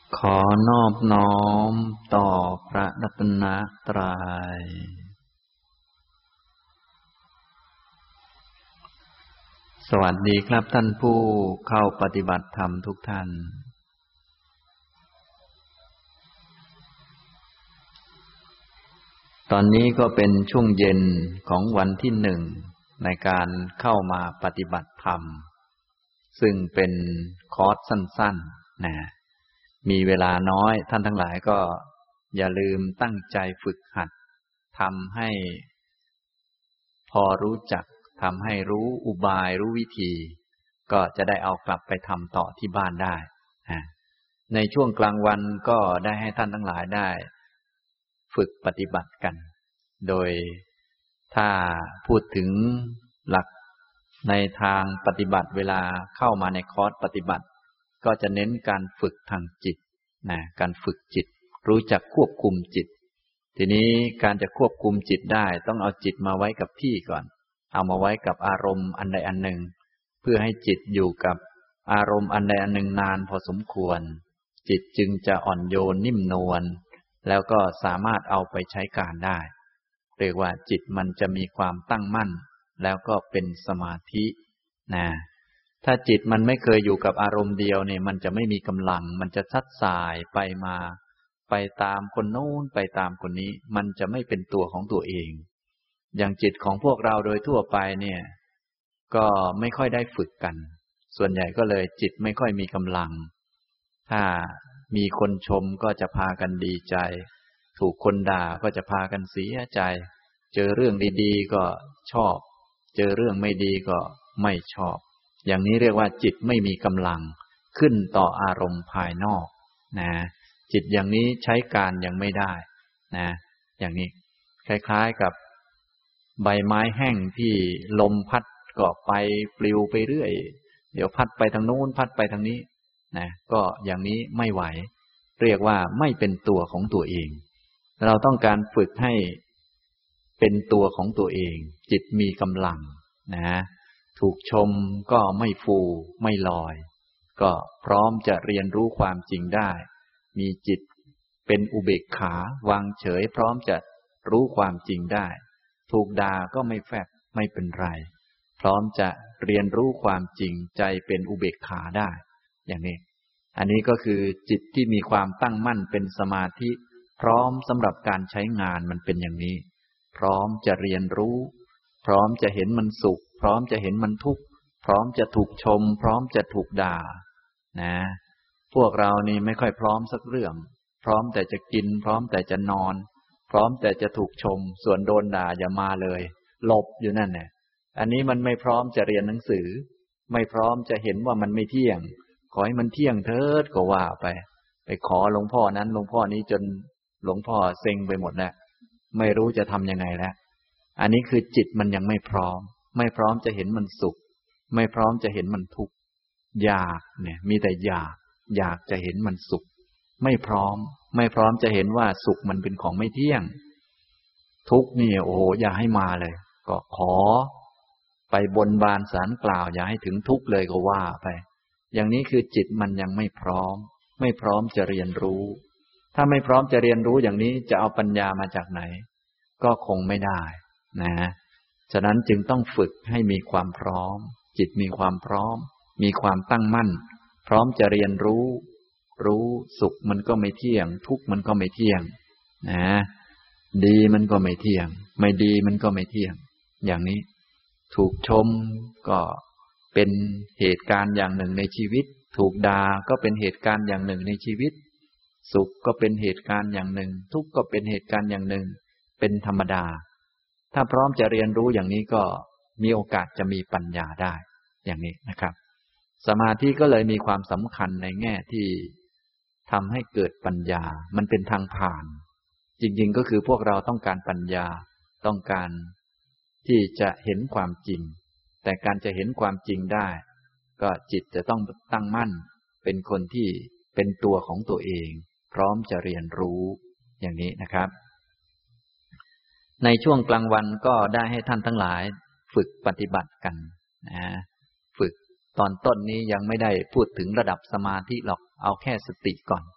ขอนอบน้อมต่อพระรัตนตรัยสวัสดีครับท่านผู้เข้าปฏิบัติธรรมทุกท่านตอนนี้ก็เป็นช่วงเย็นของวันที่หนึ่งในการเข้ามาปฏิบัติธรรมซึ่งเป็นคอร์สสั้นๆนะมีเวลาน้อยท่านทั้งหลายก็อย่าลืมตั้งใจฝึกหัดทำให้พอรู้จักทำให้รู้อุบายรู้วิธีก็จะได้เอากลับไปทำต่อที่บ้านได้ในช่วงกลางวันก็ได้ให้ท่านทั้งหลายได้ฝึกปฏิบัติกันโดยถ้าพูดถึงหลักในทางปฏิบัติเวลาเข้ามาในคอร์สปฏิบัติก็จะเน้นการฝึกทางจิตนะการฝึกจิตรู้จักควบคุมจิตทีนี้การจะควบคุมจิตได้ต้องเอาจิตมาไว้กับที่ก่อนเอามาไว้กับอารมณ์อันใดอันหนึ่งเพื่อให้จิตอยู่กับอารมณ์อันใดอันหนึ่งนานพอสมควรจิตจึงจะอ่อนโยนนิ่มนวลแล้วก็สามารถเอาไปใช้การได้เรียกว่าจิตมันจะมีความตั้งมั่นแล้วก็เป็นสมาธินะถ้าจิตมันไม่เคยอยู่กับอารมณ์เดียวเนี่ยมันจะไม่มีกำลังมันจะซัดสายไปมาไปตามคนโน้นไปตามคนนี้มันจะไม่เป็นตัวของตัวเองอย่างจิตของพวกเราโดยทั่วไปเนี่ยก็ไม่ค่อยได้ฝึกกันส่วนใหญ่ก็เลยจิตไม่ค่อยมีกำลังถ้ามีคนชมก็จะพากันดีใจถูกคนด่าก็จะพากันเสียใจเจอเรื่องดีๆก็ชอบเจอเรื่องไม่ดีก็ไม่ชอบอย่างนี้เรียกว่าจิตไม่มีกำลังขึ้นต่ออารมณ์ภายนอกนะจิตอย่างนี้ใช้การยังไม่ได้นะอย่างนี้คล้ายๆกับใบไม้แห้งที่ลมพัดก็ไปปลิวไปเรื่อยเดี๋ยวพัดไปทางโน้นพัดไปทางนี้นะก็อย่างนี้ไม่ไหวเรียกว่าไม่เป็นตัวของตัวเองเราต้องการฝึกให้เป็นตัวของตัวเองจิตมีกำลังนะถูกชมก็ไม่ฟูไม่ลอยก็พร้อมจะเรียนรู้ความจริงได้มีจิตเป็นอุเบกขาวางเฉยพร้อมจะรู้ความจริงได้ถูกด่าก็ไม่แฝงไม่เป็นไรพร้อมจะเรียนรู้ความจริงใจเป็นอุเบกขาได้อย่างนี้อันนี้ก็คือจิตที่มีความตั้งมั่นเป็นสมาธิพร้อมสำหรับการใช้งานมันเป็นอย่างนี้พร้อมจะเรียนรู้พร้อมจะเห็นมันสุขพร้อมจะเห็นมันทุกข์พร้อมจะถูกชมพร้อมจะถูกด่านะพวกเรานี่ไม่ค่อยพร้อมสักเรื่องพร้อมแต่จะกินพร้อมแต่จะนอนพร้อมแต่จะถูกชมส่วนโดนด่าอย่ามาเลยหลบอยู่นั่นแหละอันนี้มันไม่พร้อมจะเรียนหนังสือไม่พร้อมจะเห็นว่ามันไม่เที่ยงขอให้มันเที่ยงเถิดก็ว่าไปขอหลวงพ่อนั้นหลวงพ่อนี้จนหลวงพ่อเซ็งไปหมดแล้วไม่รู้จะทำยังไงแล้วอันนี้คือจิตมันยังไม่พร้อมไม่พร้อมจะเห็นมันสุขไม่พร้อมจะเห็นมันทุกข์อยากเนี่ยมีแต่อยากจะเห็นมันสุขไม่พร้อมจะเห็นว่าสุขมันเป็นของไม่เที่ยงทุกข์นี่โอ้โหอย่าให้มาเลยก็ขอไปบนบานศาลกล่าวอย่าให้ถึงทุกข์เลยก็ว่าไปอย่างนี้คือจิตมันยังไม่พร้อมจะเรียนรู้ถ้าไม่พร้อมจะเรียนรู้อย่างนี้จะเอาปัญญามาจากไหนก็คงไม่ได้นะฉะนั้นจึงต้องฝึกให้มีความพร้อมจิตมีความพร้อมมีความตั้งมั่นพร้อมจะเรียนรู้สุขมันก็ไม่เที่ยงทุกข์มันก็ไม่เที่ยงนะดีมันก็ไม่เที่ยงไม่ดีมันก็ไม่เที่ยงอย่างนี้ถูกชมก็เป็นเหตุการณ์อย่างหนึ่งในชีวิตถูกด่าก็เป็นเหตุการณ์อย่างหนึ่งในชีวิตสุขก็เป็นเหตุการณ์อย่างหนึ่งทุกข์ก็เป็นเหตุการณ์อย่างหนึ่งเป็นธรรมดาถ้าพร้อมจะเรียนรู้อย่างนี้ก็มีโอกาสจะมีปัญญาได้อย่างนี้นะครับสมาธิก็เลยมีความสำคัญในแง่ที่ทำให้เกิดปัญญามันเป็นทางผ่านจริงๆก็คือพวกเราต้องการปัญญาต้องการที่จะเห็นความจริงแต่การจะเห็นความจริงได้ก็จิตจะต้องตั้งมั่นเป็นคนที่เป็นตัวของตัวเองพร้อมจะเรียนรู้อย่างนี้นะครับในช่วงกลางวันก็ได้ให้ท่านทั้งหลายฝึกปฏิบัติกันนะฝึกตอนต้นนี้ยังไม่ได้พูดถึงระดับสมาธิหรอกเอาแค่สติก่อน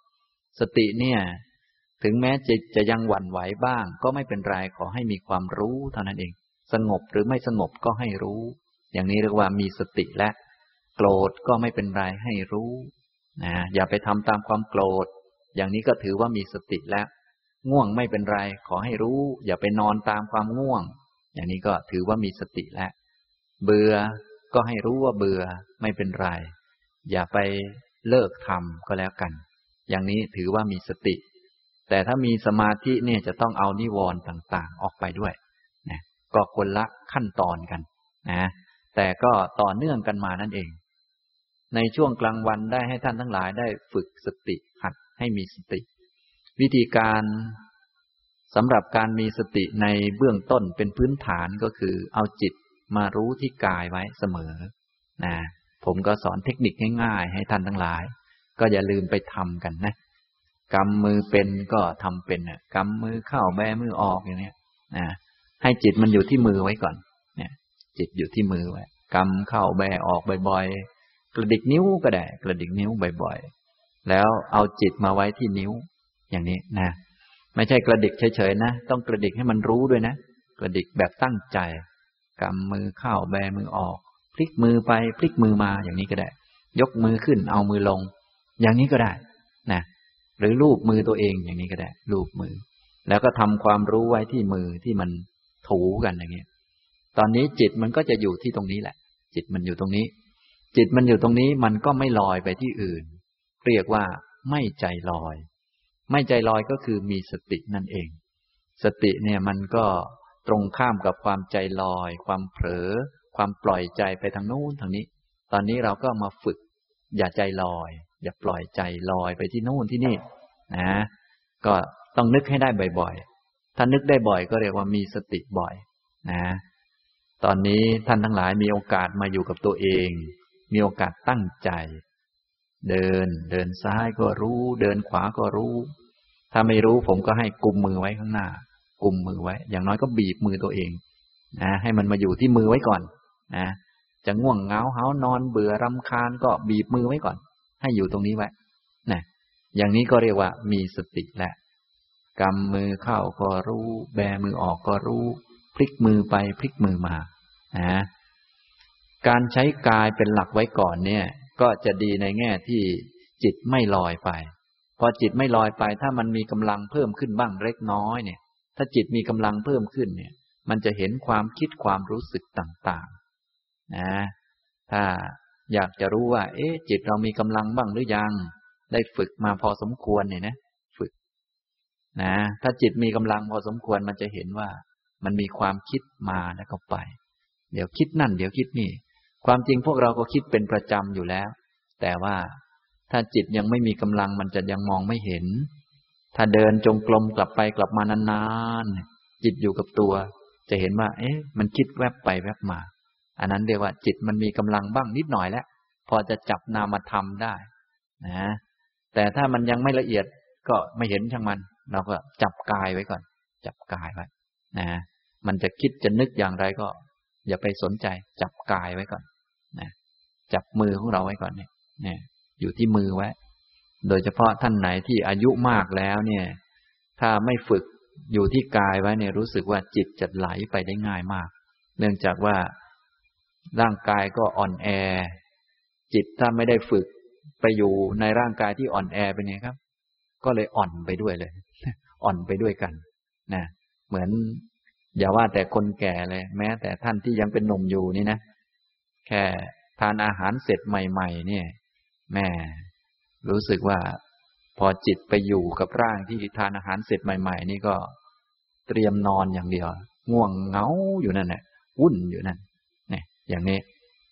สติเนี่ยถึงแม้จิตจะยังหวั่นไหวบ้างก็ไม่เป็นไรขอให้มีความรู้เท่านั้นเองสงบหรือไม่สงบก็ให้รู้อย่างนี้เรียกว่ามีสติและโกรธก็ไม่เป็นไรให้รู้นะอย่าไปทำตามความโกรธอย่างนี้ก็ถือว่ามีสติแล้วง่วงไม่เป็นไรขอให้รู้อย่าไปนอนตามความง่วงอย่างนี้ก็ถือว่ามีสติแล้วเบื่อก็ให้รู้ว่าเบื่อไม่เป็นไรอย่าไปเลิกทำก็แล้วกันอย่างนี้ถือว่ามีสติแต่ถ้ามีสมาธิเนี่ยจะต้องเอานิวรณ์ต่างๆออกไปด้วยนะก็คนละขั้นตอนกันนะแต่ก็ต่อเนื่องกันมานั่นเองในช่วงกลางวันได้ให้ท่านทั้งหลายได้ฝึกสติหัดให้มีสติวิธีการสำหรับการมีสติในเบื้องต้นเป็นพื้นฐานก็คือเอาจิตมารู้ที่กายไว้เสมอนะผมก็สอนเทคนิคง่ายๆให้ท่านทั้งหลายก็อย่าลืมไปทำกันนะกำมือเป็นก็ทำเป็นกำมือเข้าแบมือออกอย่างนี้นะให้จิตมันอยู่ที่มือไว้ก่อนเนี่ยจิตอยู่ที่มือไว้กำเข้าแบออกบ่อยๆกระดิกนิ้วก็ได้กระดิกนิ้วบ่อยๆแล้วเอาจิตมาไว้ที่นิ้วอย่างนี้นะไม่ใช่กระดิกเฉยๆนะต้องกระดิกให้มันรู้ด้วยนะกระดิกแบบตั้งใจกำมือเข้าแบมือออกพลิกมือไปพลิกมือมาอย่างนี้ก็ได้ยกมือขึ้นเอามือลงอย่างนี้ก็ได้นะหรือลูบมือตัวเองอย่างนี้ก็ได้ลูบมือแล้วก็ทำความรู้ไว้ที่มือที่มันถูกันอย่างนี้ตอนนี้จิตมันก็จะอยู่ที่ตรงนี้แหละจิตมันอยู่ตรงนี้จิตมันอยู่ตรงนี้มันก็ไม่ลอยไปที่อื่นเรียกว่าไม่ใจลอยไม่ใจลอยก็คือมีสตินั่นเองสติเนี่ยมันก็ตรงข้ามกับความใจลอยความเผลอความปล่อยใจไปทางโน้นทางนี้ตอนนี้เราก็มาฝึกอย่าใจลอยอย่าปล่อยใจลอยไปที่โน่นที่นี่นะก็ต้องนึกให้ได้บ่อยๆถ้านึกได้บ่อยก็เรียกว่ามีสติบ่อยนะตอนนี้ท่านทั้งหลายมีโอกาสมาอยู่กับตัวเองมีโอกาสตั้งใจเดินซ้ายก็รู้เดินขวาก็รู้ถ้าไม่รู้ผมก็ให้กุมมือไว้ข้างหน้ากุมมือไว้อย่างน้อยก็บีบมือตัวเองนะให้มันมาอยู่ที่มือไว้ก่อนนะจะง่วงเหงาหานอนเบื่อรำคาญก็บีบมือไว้ก่อนให้อยู่ตรงนี้ไว้นะอย่างนี้ก็เรียกว่ามีสติแล้วกำมือเข้าก็รู้แบมือออกก็รู้พลิกมือไปพลิกมือมานะการใช้กายเป็นหลักไว้ก่อนเนี่ยก็จะดีในแง่ที่จิตไม่ลอยไปพอจิตไม่ลอยไปถ้ามันมีกำลังเพิ่มขึ้นบ้างเล็กน้อยเนี่ยถ้าจิตมีกำลังเพิ่มขึ้นเนี่ยมันจะเห็นความคิดความรู้สึกต่างๆนะถ้าอยากจะรู้ว่าจิตเรามีกำลังบ้างหรือยังได้ฝึกมาพอสมควรเนี่ยนะฝึกนะถ้าจิตมีกำลังพอสมควรมันจะเห็นว่ามันมีความคิดมาแล้วก็ไปเดี๋ยวคิดนั่นเดี๋ยวคิดนี่ความจริงพวกเราก็คิดเป็นประจำอยู่แล้วแต่ว่าถ้าจิตยังไม่มีกำลังมันจะยังมองไม่เห็นถ้าเดินจงกรมกลับไปกลับมานานๆจิตอยู่กับตัวจะเห็นว่ามันคิดแวบไปแวบมาอันนั้นเรียกว่าจิตมันมีกำลังบ้างนิดหน่อยแล้วพอจะจับนามธรรมได้นะแต่ถ้ามันยังไม่ละเอียดก็ไม่เห็นช่างมันเราก็จับกายไว้ก่อนจับกายไว้นะมันจะคิดจะนึกอย่างไรก็อย่าไปสนใจจับกายไว้ก่อนนะจับมือของเราไว้ก่อนเนี่ยอยู่ที่มือไว้โดยเฉพาะท่านไหนที่อายุมากแล้วเนี่ยถ้าไม่ฝึกอยู่ที่กายไว้เนี่ยรู้สึกว่าจิตจะไหลไปได้ง่ายมากเนื่องจากว่าร่างกายก็อ่อนแอจิตถ้าไม่ได้ฝึกไปอยู่ในร่างกายที่อ่อนแอเป็นไงครับก็เลยอ่อนไปด้วยเลยอ่อนไปด้วยกันนะเหมือนอย่าว่าแต่คนแก่เลยแม้แต่ท่านที่ยังเป็นหนุ่มอยู่นี่นะแค่ทานอาหารเสร็จใหม่ๆเนี่ยแม่รู้สึกว่าพอจิตไปอยู่กับร่างที่ทานอาหารเสร็จใหม่ๆนี่ก็เตรียมนอนอย่างเดียวง่วงเหงาอยู่นั่นแหละวุ่นอยู่นั่นเนี่ยอย่างนี้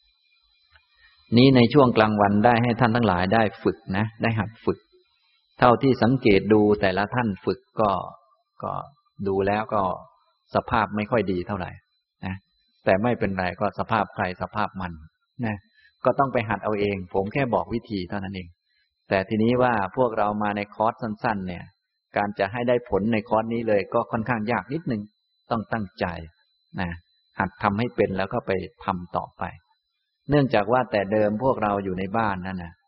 ในช่วงกลางวันได้ให้ท่านทั้งหลายได้ฝึกนะได้หัดฝึกเท่าที่สังเกตดูแต่ละท่านฝึกก็ดูแล้วก็สภาพไม่ค่อยดีเท่าไหร่นะแต่ไม่เป็นไรก็สภาพใครสภาพมันนะก็ต้องไปหัดเอาเองผมแค่บอกวิธีเท่านั้นเองแต่ทีนี้ว่าพวกเรามาในคอร์สสั้นๆเนี่ยการจะให้ได้ผลในคอร์สนี้เลยก็ค่อนข้างยากนิดนึงต้องตั้งใจนะหัดทำให้เป็นแล้วก็ไปทำต่อไปเนื่องจากว่าแต่เดิมพวกเราอยู่ในบ้านนั่นนะ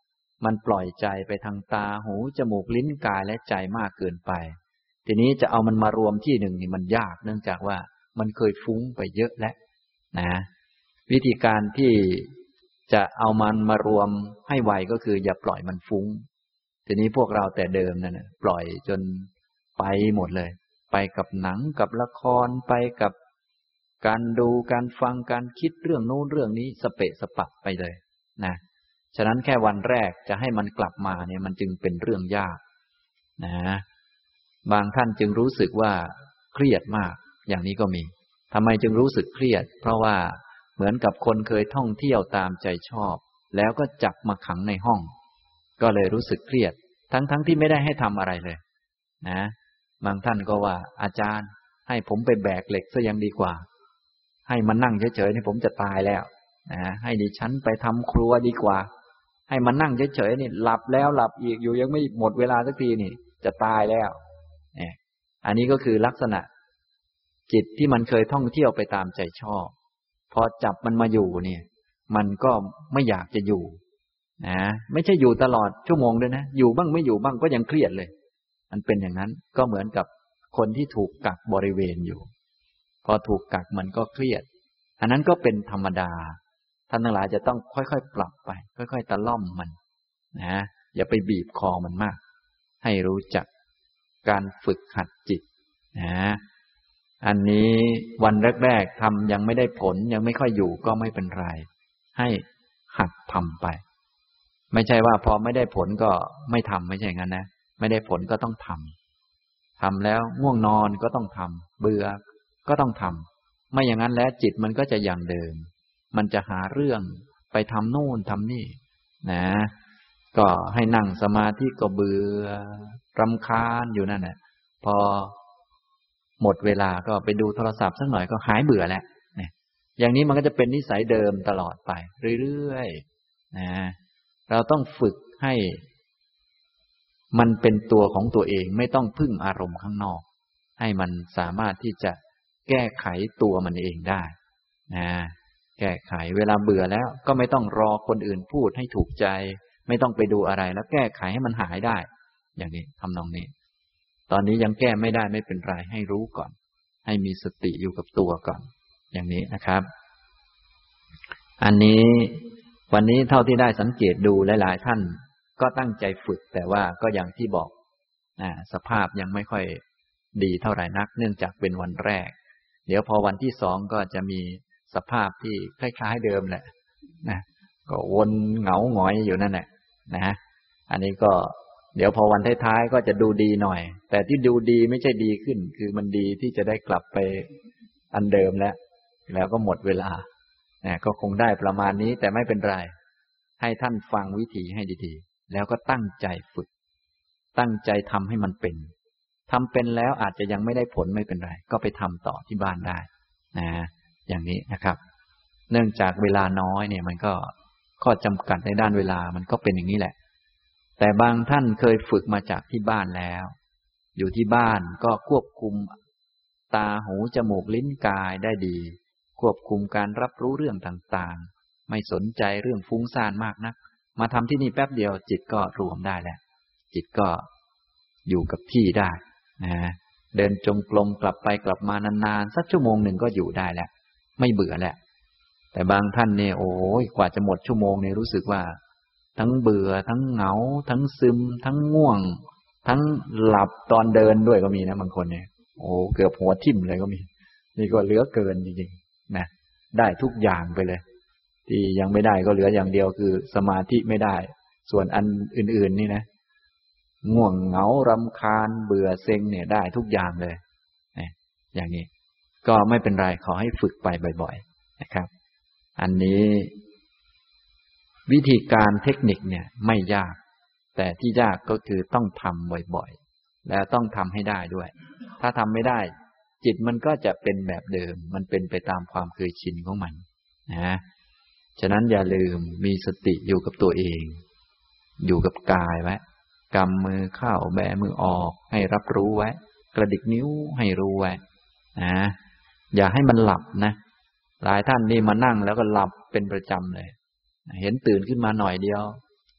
มันปล่อยใจไปทางตาหูจมูกลิ้นกายและใจมากเกินไปทีนี้จะเอามันมารวมที่หนึ่งนี่มันยากเนื่องจากว่ามันเคยฟุ้งไปเยอะแล้วนะวิธีการที่จะเอามันมารวมให้ไวก็คืออย่าปล่อยมันฟุ้งทีนี้พวกเราแต่เดิมนั่นน่ะปล่อยจนไปหมดเลยไปกับหนังกับละครไปกับการดูการฟังการคิดเรื่องโน้นเรื่องนี้สเปะสปะไปเลยนะฉะนั้นแค่วันแรกจะให้มันกลับมาเนี่ยมันจึงเป็นเรื่องยากนะบางท่านจึงรู้สึกว่าเครียดมากอย่างนี้ก็มีทำไมจึงรู้สึกเครียดเพราะว่าเหมือนกับคนเคยท่องเที่ยวตามใจชอบแล้วก็จับมาขังในห้องก็เลยรู้สึกเครียดทั้งที่ไม่ได้ให้ทำอะไรเลยนะบางท่านก็ว่าอาจารย์ให้ผมไปแบกเหล็กซะยังดีกว่าให้มันนั่งเฉยๆนี่ผมจะตายแล้วนะให้ดิฉันไปทำครัวดีกว่าให้มันนั่งเฉยๆนี่หลับแล้วหลับอีกอยู่ยังไม่หมดเวลาสักทีนี่จะตายแล้วเนี่ยอันนี้ก็คือลักษณะจิตที่มันเคยท่องเที่ยวไปตามใจชอบพอจับมันมาอยู่เนี่ยมันก็ไม่อยากจะอยู่นะไม่ใช่อยู่ตลอดชั่วโมงด้วยนะอยู่บ้างไม่อยู่บ้างก็ยังเครียดเลยมันเป็นอย่างนั้นก็เหมือนกับคนที่ถูกกักบริเวณอยู่พอถูกกักมันก็เครียดอันนั้นก็เป็นธรรมดาท่านทั้งหลายจะต้องค่อยๆปรับไปค่อยๆตะล่อมมันนะอย่าไปบีบคอมันมากให้รู้จักการฝึกหัดจิตนะอันนี้วันแรกๆทำยังไม่ได้ผลยังไม่ค่อยอยู่ก็ไม่เป็นไรให้หัดทำไปไม่ใช่ว่าพอไม่ได้ผลก็ไม่ทำไม่ใช่อย่างนั้นนะไม่ได้ผลก็ต้องทำแล้วง่วงนอนก็ต้องทำเบื่อก็ต้องทำไม่อย่างนั้นแล้วจิตมันก็จะอย่างเดิมมันจะหาเรื่องไปทำโน่นทำนี่นะก็ให้นั่งสมาธิก็เบื่อรำคาญอยู่นั่นแหละพอหมดเวลาก็ไปดูโทรศัพท์สักหน่อยก็หายเบื่อแล้วเนี่ยอย่างนี้มันก็จะเป็นนิสัยเดิมตลอดไปเรื่อยๆนะเราต้องฝึกให้มันเป็นตัวของตัวเองไม่ต้องพึ่งอารมณ์ข้างนอกให้มันสามารถที่จะแก้ไขตัวมันเองได้นะแก้ไขเวลาเบื่อแล้วก็ไม่ต้องรอคนอื่นพูดให้ถูกใจไม่ต้องไปดูอะไรแล้วแก้ไขให้มันหายได้อย่างนี้ทำนองนี้ตอนนี้ยังแก้ไม่ได้ไม่เป็นไรให้รู้ก่อนให้มีสติอยู่กับตัวก่อนอย่างนี้นะครับอันนี้วันนี้เท่าที่ได้สังเกตดูหลายๆท่านก็ตั้งใจฝึกแต่ว่าก็อย่างที่บอกสภาพยังไม่ค่อยดีเท่าไหร่นักเนื่องจากเป็นวันแรกเดี๋ยวพอวันที่สองก็จะมีสภาพที่คล้ายๆเดิมแหละนะก็วนเหงาหงอยอยู่นั่นแหละนะอันนี้ก็เดี๋ยวพอวันท้ายๆก็จะดูดีหน่อยแต่ที่ดูดีไม่ใช่ดีขึ้นคือมันดีที่จะได้กลับไปอันเดิมแล้วก็หมดเวลาก็คงได้ประมาณนี้แต่ไม่เป็นไรให้ท่านฟังวิธีให้ดีๆแล้วก็ตั้งใจฝึกตั้งใจทำให้มันเป็นทำเป็นแล้วอาจจะยังไม่ได้ผลไม่เป็นไรก็ไปทำต่อที่บ้านได้นะอย่างนี้นะครับเนื่องจากเวลาน้อยเนี่ยมันก็ข้อจำกัดในด้านเวลามันก็เป็นอย่างนี้แหละแต่บางท่านเคยฝึกมาจากที่บ้านแล้วอยู่ที่บ้านก็ควบคุมตาหูจมูกลิ้นกายได้ดีควบคุมการรับรู้เรื่องต่างๆไม่สนใจเรื่องฟุ้งซ่านมากนักมาทำที่นี่แป๊บเดียวจิตก็รวมได้แล้วจิตก็อยู่กับที่ได้นะเดินจงกรมกลับไปกลับมานานๆสักชั่วโมงหนึ่งก็อยู่ได้แล้วไม่เบื่อแล้วแต่บางท่านเนี่ยโอ้ยกว่าจะหมดชั่วโมงเนี่ยรู้สึกว่าทั้งเบื่อทั้งเหงาทั้งซึมทั้งง่วงทั้งหลับตอนเดินด้วยก็มีนะบางคนเนี่ยโอ้เกือบหัวทิ่มเลยก็มีนี่ก็เหลือเกินจริงๆนะได้ทุกอย่างไปเลยที่ยังไม่ได้ก็เหลืออย่างเดียวคือสมาธิไม่ได้ส่วนอันอื่นๆนี่นะง่วงเหงารำคาญเบื่อเซ็งเนี่ยได้ทุกอย่างเลยอย่างนี้ก็ไม่เป็นไรขอให้ฝึกไปบ่อยๆนะครับอันนี้วิธีการเทคนิคเนี่ยไม่ยากแต่ที่ยากก็คือต้องทำบ่อยๆและต้องทำให้ได้ด้วยถ้าทำไม่ได้จิตมันก็จะเป็นแบบเดิมมันเป็นไปตามความเคยชินของมันนะฉะนั้นอย่าลืมมีสติอยู่กับตัวเองอยู่กับกายไว้กำมือเข้าแบมือออกให้รับรู้ไว้กระดิกนิ้วให้รู้ไว้นะอย่าให้มันหลับนะหลายท่านนี่มานั่งแล้วก็หลับเป็นประจำเลยเห็นตื่นขึ้นมาหน่อยเดียว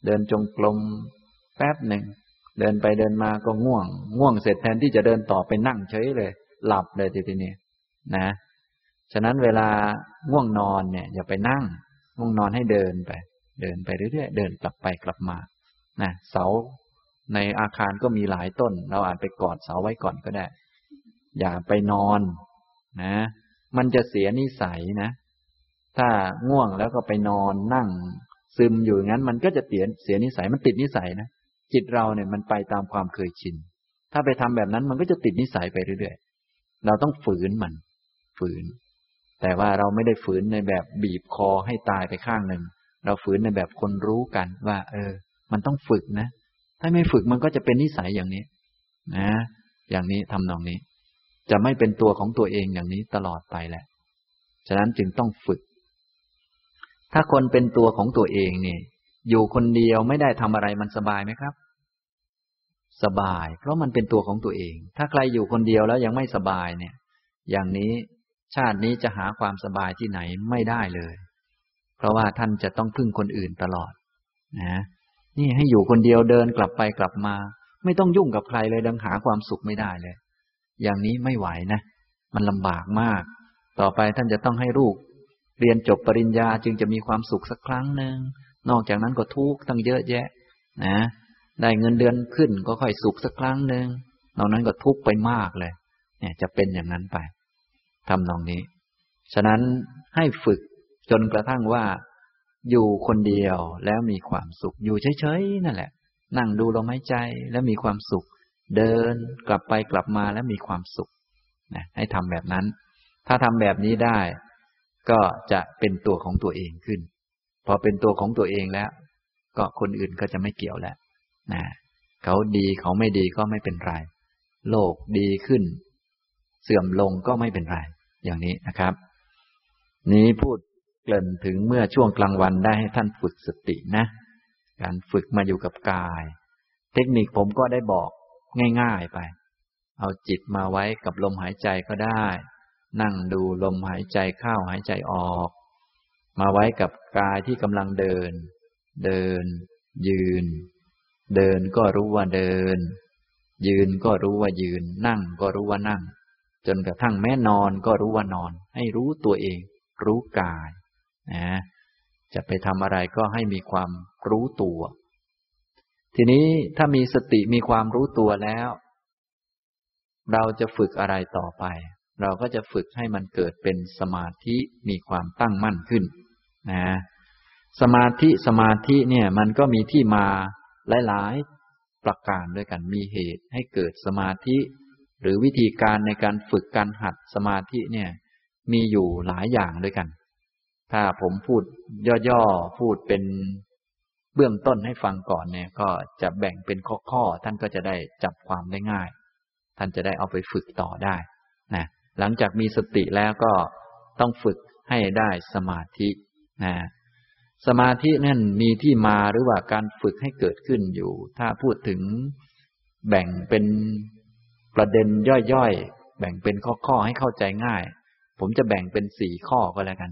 เดินจงกรมแป๊บหนึ่งเดินไปเดินมาก็ง่วงเสร็จแทนที่จะเดินต่อไปนั่งเฉยเลยหลับเลยทีนี้นะฉะนั้นเวลาง่วงนอนเนี่ยอย่าไปนั่งง่วงนอนให้เดินไปเรื่อยๆเดินกลับไปกลับมานะเสาในอาคารก็มีหลายต้นเราอาจไปกอดเสาไว้ก่อนก็ได้อย่าไปนอนนะมันจะเสียนิสัยนะถ้าง่วงแล้วก็ไปนอนนั่งซึมอยู่งั้นมันก็จะเสียนิสัยมันติดนิสัยนะจิตเราเนี่ยมันไปตามความเคยชินถ้าไปทำแบบนั้นมันก็จะติดนิสัยไปเรื่อยๆเราต้องฝืนมันฝืนแต่ว่าเราไม่ได้ฝืนในแบบบีบคอให้ตายไปข้างหนึ่งเราฝืนในแบบคนรู้กันว่ามันต้องฝึกนะถ้าไม่ฝึกมันก็จะเป็นนิสัยอย่างนี้นะอย่างนี้ทำนองนี้จะไม่เป็นตัวของตัวเองอย่างนี้ตลอดไปแหละฉะนั้นจึงต้องฝึกถ้าคนเป็นตัวของตัวเองเนี่ยอยู่คนเดียวไม่ได้ทำอะไรมันสบายไหมครับสบายเพราะมันเป็นตัวของตัวเองถ้าใครอยู่คนเดียวแล้วยังไม่สบายเนี่ยอย่างนี้ชาตินี้จะหาความสบายที่ไหนไม่ได้เลยเพราะว่าท่านจะต้องพึ่งคนอื่นตลอดนะนี่ให้อยู่คนเดียวเดินกลับไปกลับมาไม่ต้องยุ่งกับใครเลยดังหาความสุขไม่ได้เลยอย่างนี้ไม่ไหวนะมันลำบากมากต่อไปท่านจะต้องให้ลูกเรียนจบปริญญาจึงจะมีความสุขสักครั้งหนึ่งนอกจากนั้นก็ทุกข์ตั้งเยอะแยะนะได้เงินเดือนขึ้นก็ค่อยสุขสักครั้งหนึ่งนอกนั้นก็ทุกข์ไปมากเลยเนี่ยจะเป็นอย่างนั้นไปทำนองนี้ฉะนั้นให้ฝึกจนกระทั่งว่าอยู่คนเดียวแล้วมีความสุขอยู่เฉยๆนั่นแหละนั่งดูลมหายใจแล้วมีความสุขเดินกลับไปกลับมาแล้วมีความสุขนะให้ทำแบบนั้นถ้าทำแบบนี้ได้ก็จะเป็นตัวของตัวเองขึ้นพอเป็นตัวของตัวเองแล้วก็คนอื่นก็จะไม่เกี่ยวแล้วนะเขาดีเขาไม่ดีก็ไม่เป็นไรโลกดีขึ้นเสื่อมลงก็ไม่เป็นไรอย่างนี้นะครับนี้พูดเกริ่นถึงเมื่อช่วงกลางวันได้ให้ท่านฝึกสตินะการฝึกมาอยู่กับกายเทคนิคผมก็ได้บอกง่ายๆไปเอาจิตมาไว้กับลมหายใจก็ได้นั่งดูลมหายใจเข้าหายใจออกมาไว้กับกายที่กำลังเดินยืนเดินก็รู้ว่าเดินยืนก็รู้ว่ายืนนั่งก็รู้ว่านั่งจนกระทั่งแม้นอนก็รู้ว่านอนให้รู้ตัวเองรู้กายนะจะไปทำอะไรก็ให้มีความรู้ตัวทีนี้ถ้ามีสติมีความรู้ตัวแล้วเราจะฝึกอะไรต่อไปเราก็จะฝึกให้มันเกิดเป็นสมาธิมีความตั้งมั่นขึ้นนะสมาธิเนี่ยมันก็มีที่มาหลายๆประการด้วยกันมีเหตุให้เกิดสมาธิหรือวิธีการในการฝึกการหัดสมาธิเนี่ยมีอยู่หลายอย่างด้วยกันถ้าผมพูดย่อๆพูดเป็นเบื้องต้นให้ฟังก่อนเนี่ยก็จะแบ่งเป็นข้อๆท่านก็จะได้จับความได้ง่ายท่านจะได้เอาไปฝึกต่อได้นะหลังจากมีสติแล้วก็ต้องฝึกให้ได้สมาธินะสมาธินั่นมีที่มาหรือว่าการฝึกให้เกิดขึ้นอยู่ถ้าพูดถึงแบ่งเป็นประเด็นย่อยๆแบ่งเป็นข้อๆให้เข้าใจง่ายผมจะแบ่งเป็น4ข้อก็แล้วกัน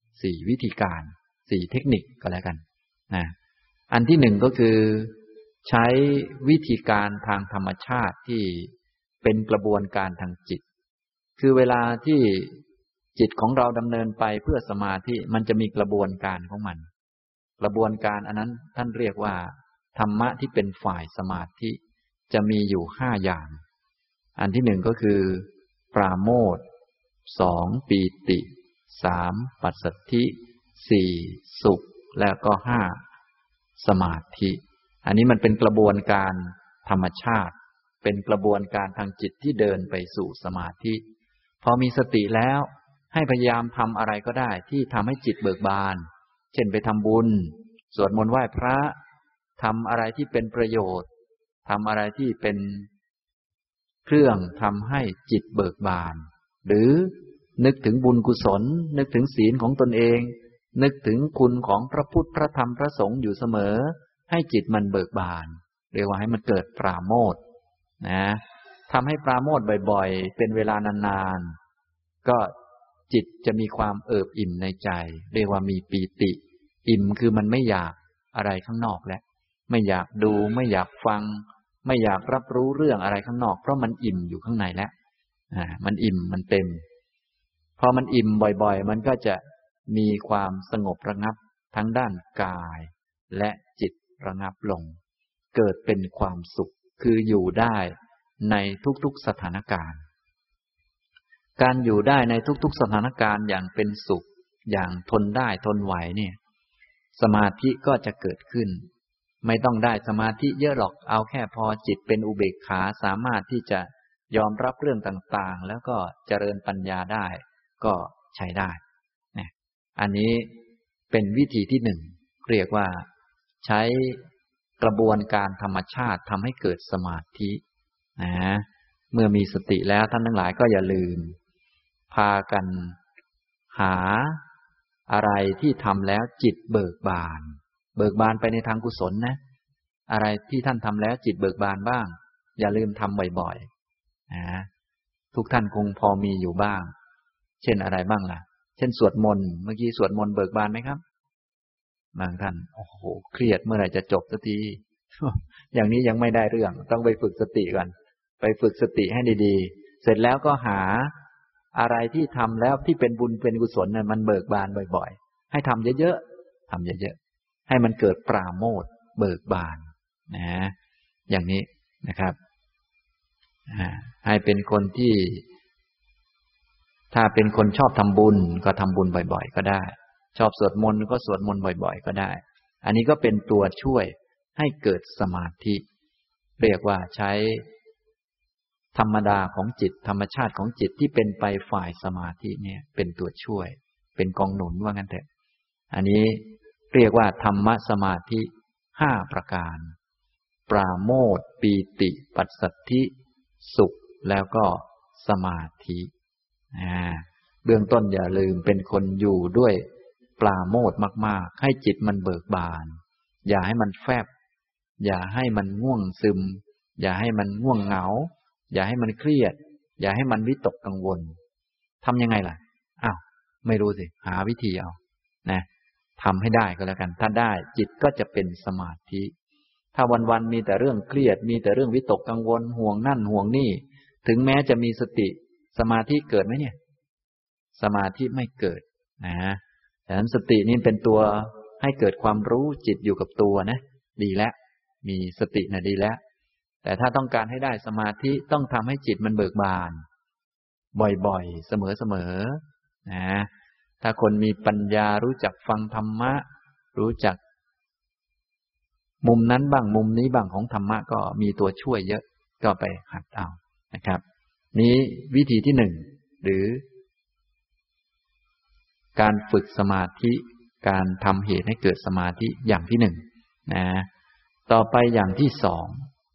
4วิธีการ4เทคนิคก็แล้วกันนะอันที่1ก็คือใช้วิธีการทางธรรมชาติที่เป็นกระบวนการทางจิตคือเวลาที่จิตของเราดำเนินไปเพื่อสมาธิมันจะมีกระบวนการของมันกระบวนการอันนั้นท่านเรียกว่าธรรมะที่เป็นฝ่ายสมาธิจะมีอยู่5อย่างอันที่1ก็คือปราโมทย์2ปีติ3ปัสสัทธิ4สุขแล้วก็5สมาธิอันนี้มันเป็นกระบวนการธรรมชาติเป็นกระบวนการทางจิตที่เดินไปสู่สมาธิพอมีสติแล้วให้พยายามทำอะไรก็ได้ที่ทำให้จิตเบิกบานเช่นไปทำบุญสวดมนต์ไหว้พระทำอะไรที่เป็นประโยชน์ทำอะไรที่เป็นเครื่องทำให้จิตเบิกบานหรือนึกถึงบุญกุศลนึกถึงศีลของตนเองนึกถึงคุณของพระพุทธพระธรรมพระสงฆ์อยู่เสมอให้จิตมันเบิกบานเรียกว่าให้มันเกิดปราโมทย์นะทำให้ปราโมทย์บ่อยๆเป็นเวลานานๆก็จิตจะมีความเอิบอิ่มในใจเรียกว่ามีปีติอิ่มคือมันไม่อยากอะไรข้างนอกแล้วไม่อยากดูไม่อยากฟังไม่อยากรับรู้เรื่องอะไรข้างนอกเพราะมันอิ่มอยู่ข้างในแล้วมันอิ่มมันเต็มพอมันอิ่มบ่อยๆมันก็จะมีความสงบระงับทั้งด้านกายและจิตระงับลงเกิดเป็นความสุขคืออยู่ได้ในทุกๆสถานการณ์การอยู่ได้ในทุกๆสถานการณ์อย่างเป็นสุขอย่างทนได้ทนไหวเนี่ยสมาธิก็จะเกิดขึ้นไม่ต้องได้สมาธิเยอะหรอกเอาแค่พอจิตเป็นอุเบกขาสามารถที่จะยอมรับเรื่องต่างๆแล้วก็เจริญปัญญาได้ก็ใช้ได้นะอันนี้เป็นวิธีที่หนึ่งเรียกว่าใช้กระบวนการธรรมชาติทำให้เกิดสมาธินะเมื่อมีสติแล้วท่านทั้งหลายก็อย่าลืมพากันหาอะไรที่ทำแล้วจิตเบิกบานไปในทางกุศลนะอะไรที่ท่านทำแล้วจิตเบิกบานบ้างอย่าลืมทำบ่อยๆนะทุกท่านคงพอมีอยู่บ้างเช่นอะไรบ้างล่ะเช่นสวดมนต์เมื่อกี้สวดมนต์เบิกบานไหมครับบางท่านโอ้โหเครียดเมื่อไหร่จะจบสักที อย่างนี้ยังไม่ได้เรื่องต้องไปฝึกสติก่อนไปฝึกสติให้ดีๆเสร็จแล้วก็หาอะไรที่ทำแล้วที่เป็นบุญเป็นกุศลนั้นมันเบิกบานบ่อยๆให้ทำเยอะๆทำเยอะๆให้มันเกิดปราโมทย์เบิกบานนะอย่างนี้นะครับให้เป็นคนที่ถ้าเป็นคนชอบทำบุญก็ทำบุญบ่อยๆก็ได้ชอบสวดมนต์ก็สวดมนต์บ่อยๆก็ได้อันนี้ก็เป็นตัวช่วยให้เกิดสมาธิเรียกว่าใช้ธรรมดาของจิตธรรมชาติของจิตที่เป็นไปฝ่ายสมาธิเนี่ยเป็นตัวช่วยเป็นกองหนุนว่างั้นเถอะอันนี้เรียกว่าธรรมสมาธิ5ประการปราโมทย์ปีติปัสสัทธิสุขแล้วก็สมาธิเบื้องต้นอย่าลืมเป็นคนอยู่ด้วยปราโมทย์มากๆให้จิตมันเบิกบานอย่าให้มันแฟบอย่าให้มันง่วงซึมอย่าให้มันง่วงเหงาอย่าให้มันเครียดอย่าให้มันวิตกกังวลทำยังไงล่ะไม่รู้สิหาวิธีเอานะทำให้ได้ก็แล้วกันถ้าได้จิตก็จะเป็นสมาธิถ้าวันๆมีแต่เรื่องเครียดมีแต่เรื่องวิตกกังวลห่วงนั่นห่วงนี่ถึงแม้จะมีสติสมาธิเกิดไหมเนี่ยสมาธิไม่เกิดนะฉะนั้นสตินี่เป็นตัวให้เกิดความรู้จิตอยู่กับตัวนะดีแล้วมีสตินะดีแล้วแต่ถ้าต้องการให้ได้สมาธิต้องทำให้จิตมันเบิกบานบ่อยๆเสมอๆนะถ้าคนมีปัญญารู้จักฟังธรรมะรู้จักมุมนั้นบ้างมุมนี้บ้างของธรรมะก็มีตัวช่วยเยอะก็ไปหัดเอานะครับนี้วิธีที่หนึ่งหรือการฝึกสมาธิการทำเหตุให้เกิดสมาธิอย่างที่หนึ่งนะต่อไปอย่างที่สอง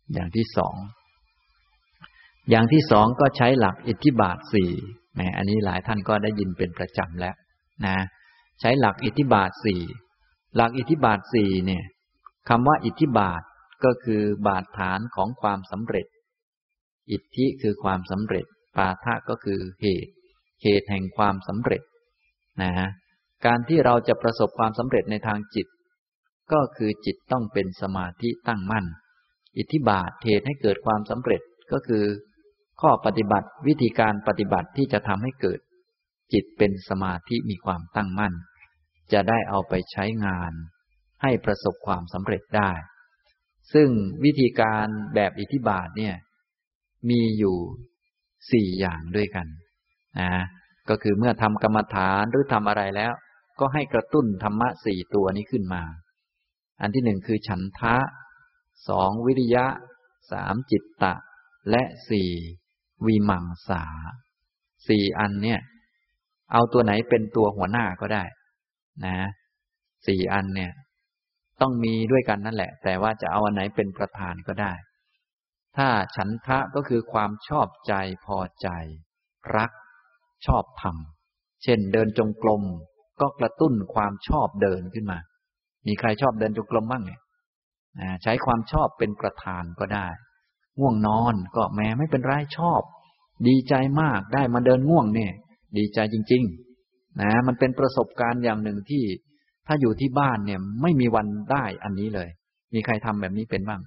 ก็ใช้หลักอิทธิบาทสี่อันนี้หลายท่านก็ได้ยินเป็นประจำแล้วนะใช้หลักอิทธิบาทสี่หลักอิทธิบาทสี่เนี่ยคำว่าอิทธิบาทก็คือบาทฐานของความสำเร็จอิทธิคือความสำเร็จปาทะก็คือเหตุแห่งความสำเร็จนะการที่เราจะประสบความสำเร็จในทางจิตก็คือจิตต้องเป็นสมาธิตั้งมั่นอิทธิบาทเหตุให้เกิดความสำเร็จก็คือข้อปฏิบัติวิธีการปฏิบัติที่จะทำให้เกิดจิตเป็นสมาธิมีความตั้งมั่นจะได้เอาไปใช้งานให้ประสบความสำเร็จได้ซึ่งวิธีการแบบอิทธิบาทเนี่ยมีอยู่4อย่างด้วยกันนะก็คือเมื่อทำกรรมฐานหรือทำอะไรแล้วก็ให้กระตุ้นธรรมะ4ตัวนี้ขึ้นมาอันที่1คือฉันทะ2วิริยะ3จิตตะและ4วิมังสา4อันเนี่ยเอาตัวไหนเป็นตัวหัวหน้าก็ได้นะ4อันเนี่ยต้องมีด้วยกันนั่นแหละแต่ว่าจะเอาอันไหนเป็นประธานก็ได้ถ้าฉันทะก็คือความชอบใจพอใจรักชอบธรรมเช่นเดินจงกรมก็กระตุ้นความชอบเดินขึ้นมามีใครชอบเดินจงกรมบ้างเนี่ยใช้ความชอบเป็นประธานก็ได้ง่วงนอนก็แม้ไม่เป็นไรชอบดีใจมากได้มาเดินง่วงเนี่ยดีใจจริงๆนะมันเป็นประสบการณ์อย่างหนึ่งที่ถ้าอยู่ที่บ้านเนี่ยไม่มีวันได้อันนี้เลยมีใครทำแบบนี้เป็นบ้าง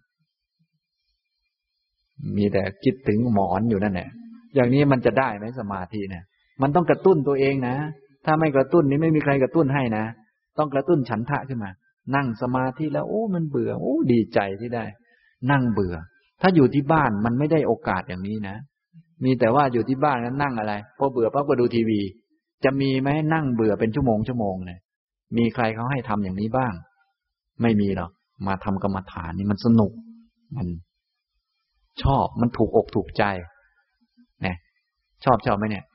มีแต่คิดถึงหมอนอยู่นั่นแหละอย่างนี้มันจะได้ไหมสมาธิเนี่ยมันต้องกระตุ้นตัวเองนะถ้าไม่กระตุ้นนี้ไม่มีใครกระตุ้นให้นะต้องกระตุ้นฉันทะขึ้นมานั่งสมาธิแล้วโอ้มันเบื่อโอ้ดีใจที่ได้นั่งเบื่อถ้าอยู่ที่บ้านมันไม่ได้โอกาสอย่างนี้นะมีแต่ว่าอยู่ที่บ้านนั้นนั่งอะไรพอเบื่อปั๊บก็ดูทีวีจะมีไหมนั่งเบื่อเป็นชั่วโมงเนี่ยมีใครเขาให้ทำอย่างนี้บ้างไม่มีหรอกมาทำกรรมฐานนี่มันสนุกมันชอบมันถูกอกถูกใจเนี่ยชอบไหมเนี่ย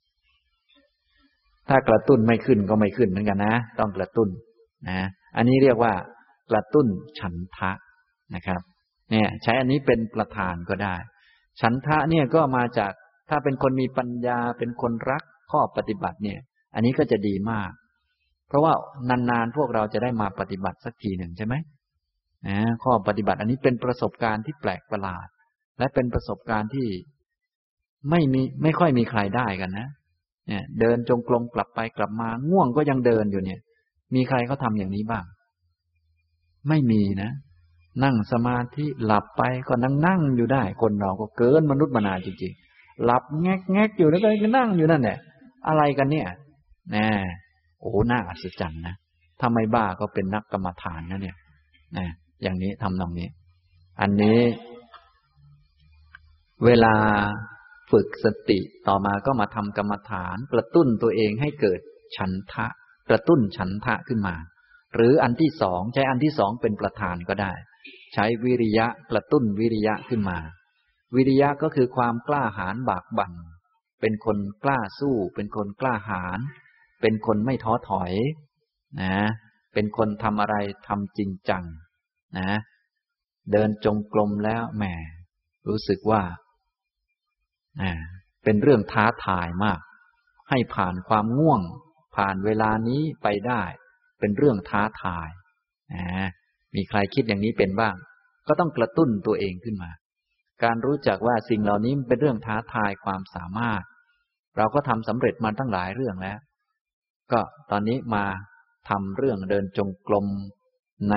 ถ้ากระตุ้นไม่ขึ้นก็ไม่ขึ้นเหมือนกันนะต้องกระตุ้นนะอันนี้เรียกว่ากระตุ้นฉันทะนะครับเนี่ยใช้อันนี้เป็นประธานก็ได้ฉันทะเนี่ยก็มาจากถ้าเป็นคนมีปัญญาเป็นคนรักข้อปฏิบัติเนี่ยอันนี้ก็จะดีมากเพราะว่านานๆพวกเราจะได้มาปฏิบัติสักทีหนึ่งใช่ไหมข้อปฏิบัติอันนี้เป็นประสบการณ์ที่แปลกประหลาดและเป็นประสบการณ์ที่ไม่ค่อยมีใครได้กันนะเนี่ยเดินจงกรมกลับไปกลับมาง่วงก็ยังเดินอยู่เนี่ยมีใครเขาทำอย่างนี้บ้างไม่มีนะนั่งสมาธิหลับไปก็นั่งอยู่ได้คนเราก็เกินมนุษย์มนาจริงๆหลับแงกอยู่แล้วก็นั่งอยู่นั่นแหละอะไรกันเนี่ยนะโอ้น่าอัศจรรย์นะถ้าไม่บ้าก็เป็นนักกรรมฐานนะเนี่ยนะอย่างนี้ทำตรงนี้อันนี้เวลาฝึกสติต่อมาก็มาทำกรรมฐานกระตุ้นตัวเองให้เกิดฉันทะกระตุ้นฉันทะขึ้นมาหรืออันที่สองใช้อันที่สองเป็นประธานก็ได้ใช้วิริยะกระตุ้นวิริยะขึ้นมาวิริยะก็คือความกล้าหาญบากบั่นเป็นคนกล้าสู้เป็นคนกล้าหาญเป็นคนไม่ท้อถอยนะเป็นคนทำอะไรทำจริงจังนะเดินจงกรมแล้วแหมรู้สึกว่าเป็นเรื่องท้าทายมากให้ผ่านความง่วงผ่านเวลานี้ไปได้เป็นเรื่องท้าทายมีใครคิดอย่างนี้เป็นบ้างก็ต้องกระตุ้นตัวเองขึ้นมาการรู้จักว่าสิ่งเหล่านี้เป็นเรื่องท้าทายความสามารถเราก็ทำสำเร็จมาตั้งหลายเรื่องแล้วก็ตอนนี้มาทำเรื่องเดินจงกรมใน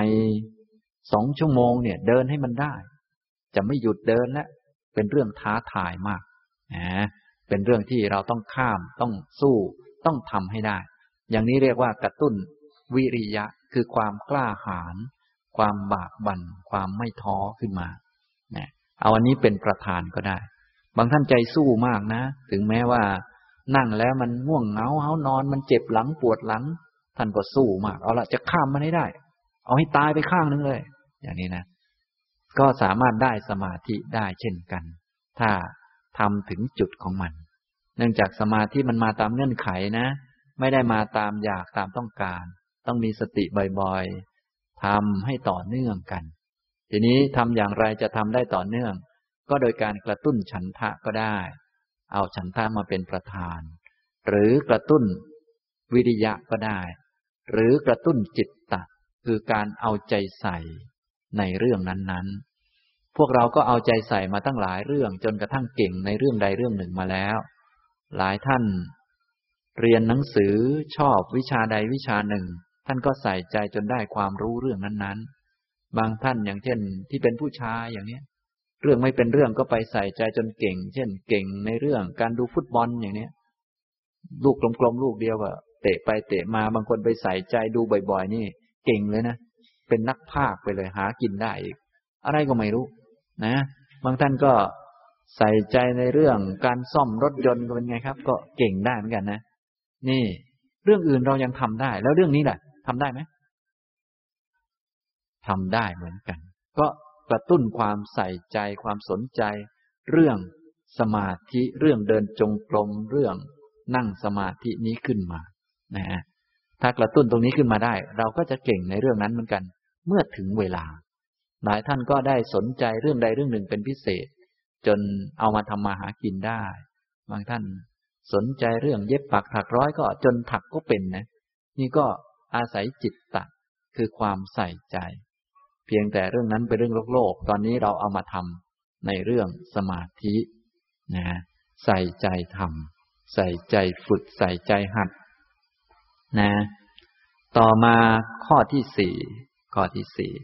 2 ชั่วโมงเนี่ยเดินให้มันได้จะไม่หยุดเดินแล้วเป็นเรื่องท้าทายมากเป็นเรื่องที่เราต้องข้ามต้องสู้ต้องทำให้ได้อย่างนี้เรียกว่ากระตุ้นวิริยะคือความกล้าหาญความบากบั่นความไม่ท้อขึ้นมาเอาอันนี้เป็นประธานก็ได้บางท่านใจสู้มากนะถึงแม้ว่านั่งแล้วมันง่วงเหงาเฮานอนมันเจ็บหลังปวดหลังท่านก็สู้มากเอาละจะข้ามมันให้ได้เอาให้ตายไปข้างนึงเลยอย่างนี้นะก็สามารถได้สมาธิได้เช่นกันถ้าทำถึงจุดของมันเนื่องจากสมาธิมันมาตามเงื่อนไขนะไม่ได้มาตามอยากตามต้องการต้องมีสติบ่อยๆทำให้ต่อเนื่องกันทีนี้ทำอย่างไรจะทำได้ต่อเนื่องก็โดยการกระตุ้นฉันทะก็ได้เอาฉันทะมาเป็นประธานหรือกระตุ้นวิริยะก็ได้หรือกระตุ้นจิตตะคือการเอาใจใส่ในเรื่องนั้นๆพวกเราก็เอาใจใส่มาตั้งหลายเรื่องจนกระทั่งเก่งในเรื่องใดเรื่องหนึ่งมาแล้วหลายท่านเรียนหนังสือชอบวิชาใดวิชาหนึ่งท่านก็ใส่ใจจนได้ความรู้เรื่องนั้นๆบางท่านอย่างเช่นที่เป็นผู้ชายอย่างนี้เรื่องไม่เป็นเรื่องก็ไปใส่ใจจนเก่งเช่นเก่งในเรื่องการดูฟุตบอลอย่างนี้ลูกกลมๆลูกเดียวก็เตะไปเตะมาบางคนไปใส่ใจดูบ่อยๆนี่เก่งเลยนะเป็นนักพากย์ไปเลยหากินได้อีกอะไรก็ไม่รู้นะบางท่านก็ใส่ใจในเรื่องการซ่อมรถยนต์ก็เป็นไงครับก็เก่งได้เหมือนกันนะนี่เรื่องอื่นเรายังทำได้แล้วเรื่องนี้แหละทำได้ไหมทำได้เหมือนกันก็กระตุ้นความใส่ใจความสนใจเรื่องสมาธิเรื่องเดินจงกรมเรื่องนั่งสมาธินี้ขึ้นมานะฮะถ้ากระตุ้นตรงนี้ขึ้นมาได้เราก็จะเก่งในเรื่องนั้นเหมือนกันเมื่อถึงเวลาหลายท่านก็ได้สนใจเรื่องใดเรื่องหนึ่งเป็นพิเศษจนเอามาทำมาหากินได้บางท่านสนใจเรื่องเย็บปักถักร้อยก็จนถักก็เป็นนะนี่ก็อาศัยจิตตะคือความใส่ใจเพียงแต่เรื่องนั้นเป็นเรื่องโลกตอนนี้เราเอามาทำในเรื่องสมาธินะใส่ใจทำใส่ใจฝึกใส่ใจหัดนะต่อมาข้อที่4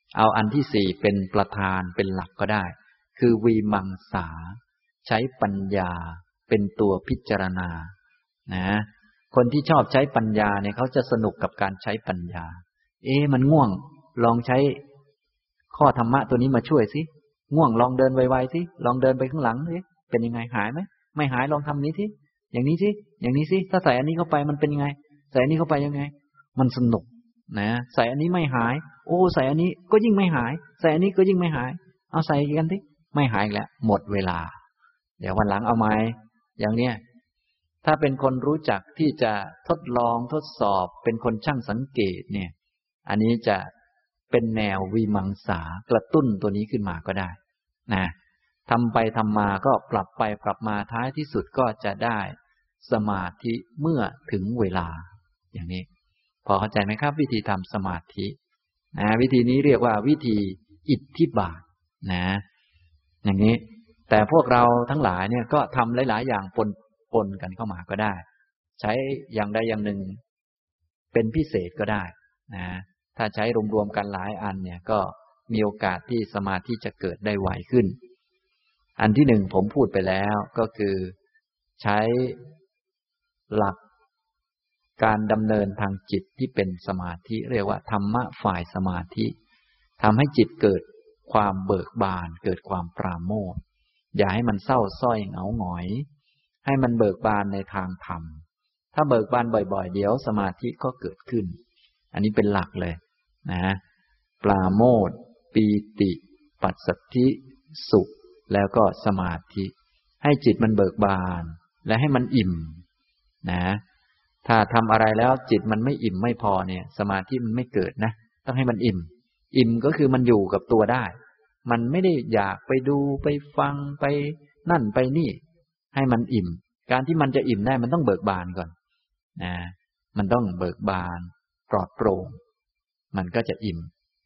เอาอันที่สี่เป็นประธานเป็นหลักก็ได้คือวีมังสาใช้ปัญญาเป็นตัวพิจารณานะคนที่ชอบใช้ปัญญาเนี่ยเขาจะสนุกกับการใช้ปัญญามันง่วงลองใช้ข้อธรรมะตัวนี้มาช่วยสิง่วงลองเดินไวๆสิลองเดินไปข้างหลังสิเป็นยังไงหายไหมไม่หายลองทำนี้สิอย่างนี้สิอย่างนี้สิถ้าใส่อันนี้เข้าไปมันเป็นยังไงใส่อันนี้เข้าไปยังไงมันสนุกนะใส่อันนี้ไม่หายโอ้ใส่อันนี้ก็ยิ่งไม่หายใส่อันนี้ก็ยิ่งไม่หายเอาใส่กันสิไม่หายอีกแล้วหมดเวลาเดี๋ยววันหลังเอาใหม่อย่างเนี้ยถ้าเป็นคนรู้จักที่จะทดลองทดสอบเป็นคนช่างสังเกตเนี่ยอันนี้จะเป็นแนววิมังสากระตุ้นตัวนี้ขึ้นมาก็ได้นะทำไปทำมาก็ปรับไปปรับมาท้ายที่สุดก็จะได้สมาธิเมื่อถึงเวลาอย่างนี้พอเข้าใจไหมครับวิธีทำสมาธินะวิธีนี้เรียกว่าวิธีอิทธิบาทนะอย่างนี้แต่พวกเราทั้งหลายเนี่ยก็ทำหลายๆอย่างปนกันเข้ามาก็ได้ใช้อย่างใดอย่างหนึ่งเป็นพิเศษก็ได้นะถ้าใช้รวมๆกันหลายอันเนี่ยก็มีโอกาสที่สมาธิจะเกิดได้ไวขึ้นอันที่หนึ่งผมพูดไปแล้วก็คือใช้หลักการดำเนินทางจิตที่เป็นสมาธิเรียกว่าธรรมะฝ่ายสมาธิทำให้จิตเกิดความเบิกบานเกิดความปราโมทย์อย่าให้มันเศร้าส้อยเหงาหงอยให้มันเบิกบานในทางธรรมถ้าเบิกบานบ่อยๆเดี๋ยวสมาธิก็เกิดขึ้นอันนี้เป็นหลักเลยนะปราโมทย์ปีติปัสสัทธิสุขแล้วก็สมาธิให้จิตมันเบิกบานและให้มันอิ่มนะถ้าทำอะไรแล้วจิตมันไม่อิ่มไม่พอเนี่ยสมาธิมันไม่เกิดนะต้องให้มันอิ่มก็คือมันอยู่กับตัวได้มันไม่ได้อยากไปดูไปฟังไปนั่นไปนี่ให้มันอิ่มการที่มันจะอิ่มได้มันต้องเบิกบานก่อนนะมันต้องเบิกบานปลอดโปร่งมันก็จะอิ่ม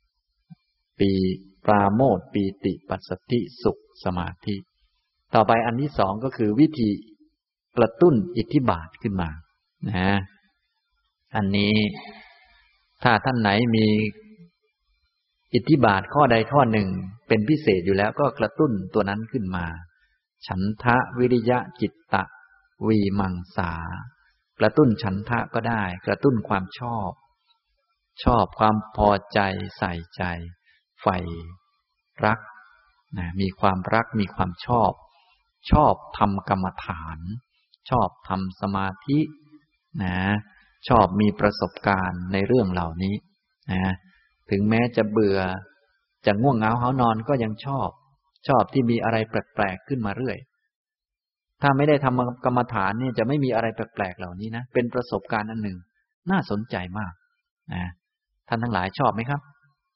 ปราโมทย์ปีติปัสสัทธิสุขสมาธิต่อไปอันที่สองก็คือวิธีกระตุ้นอิทธิบาทขึ้นมานะอันนี้ถ้าท่านไหนมีอิทธิบาทข้อใดข้อหนึ่งเป็นพิเศษอยู่แล้วก็กระตุ้นตัวนั้นขึ้นมาฉันทะวิริยะจิตตะวีมังสากระตุ้นฉันทะก็ได้กระตุ้นความชอบความพอใจใส่ใจใฝ่รักนะมีความรักมีความชอบทำกรรมฐานชอบทำสมาธินะชอบมีประสบการณ์ในเรื่องเหล่านี้นะถึงแม้จะเบื่อจะง่วงเหงาหานอนก็ยังชอบที่มีอะไรแปลกๆขึ้นมาเรื่อยถ้าไม่ได้ทำกรรมฐานเนี่ยจะไม่มีอะไรแปลกๆเหล่านี้นะเป็นประสบการณ์อันหนึ่งน่าสนใจมากนะท่านทั้งหลายชอบไหมครับ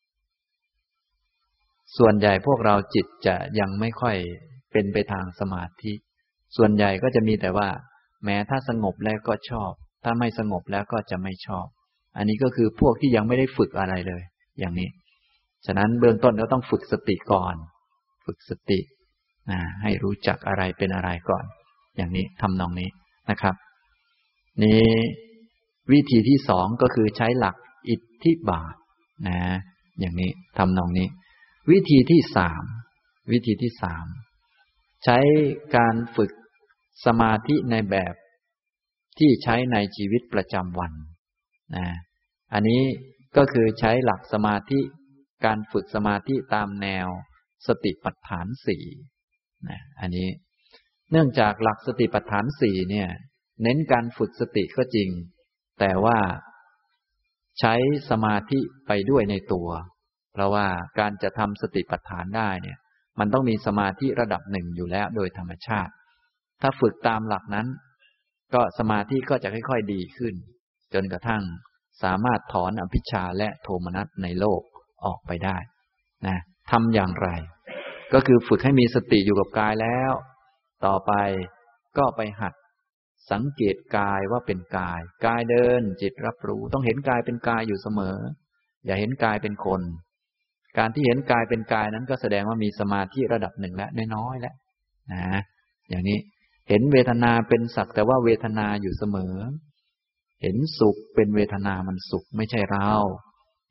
ส่วนใหญ่พวกเราจิตจะยังไม่ค่อยเป็นไปทางสมาธิส่วนใหญ่ก็จะมีแต่ว่าแม้ถ้าสงบแล้วก็ชอบถ้าไม่สงบแล้วก็จะไม่ชอบอันนี้ก็คือพวกที่ยังไม่ได้ฝึกอะไรเลยอย่างนี้ฉะนั้นเบื้องต้นเราต้องฝึกสติก่อนฝึกสติให้รู้จักอะไรเป็นอะไรก่อนอย่างนี้ทำนองนี้นะครับนี้วิธีที่สองก็คือใช้หลักอิทธิบาทนะอย่างนี้ทำนองนี้วิธีที่สามใช้การฝึกสมาธิในแบบที่ใช้ในชีวิตประจำวันนะอันนี้ก็คือใช้หลักสมาธิการฝึกสมาธิตามแนวสติปัฏฐานสี่นะอันนี้เนื่องจากหลักสติปัฏฐานสี่เนี่ยเน้นการฝึกสติก็จริงแต่ว่าใช้สมาธิไปด้วยในตัวเพราะว่าการจะทำสติปัฏฐานได้เนี่ยมันต้องมีสมาธิระดับหนึ่งอยู่แล้วโดยธรรมชาติถ้าฝึกตามหลักนั้นก็สมาธิก็จะค่อยๆดีขึ้นจนกระทั่งสามารถถอนอภิชฌาและโทมนัสในโลกออกไปได้นะทำอย่างไรก็คือฝึกให้มีสติอยู่กับกายแล้วต่อไปก็ไปหัดสังเกตกายว่าเป็นกายเดินจิตรับรู้ต้องเห็นกายเป็นกายอยู่เสมออย่าเห็นกายเป็นคนการที่เห็นกายเป็นกายนั้นก็แสดงว่ามีสมาธิระดับหนึ่งแล้วน้อยๆแล้วนะอย่างนี้เห็นเวทนาเป็นสักแต่ว่าเวทนาอยู่เสมอเห็นสุขเป็นเวทนามันสุขไม่ใช่เรา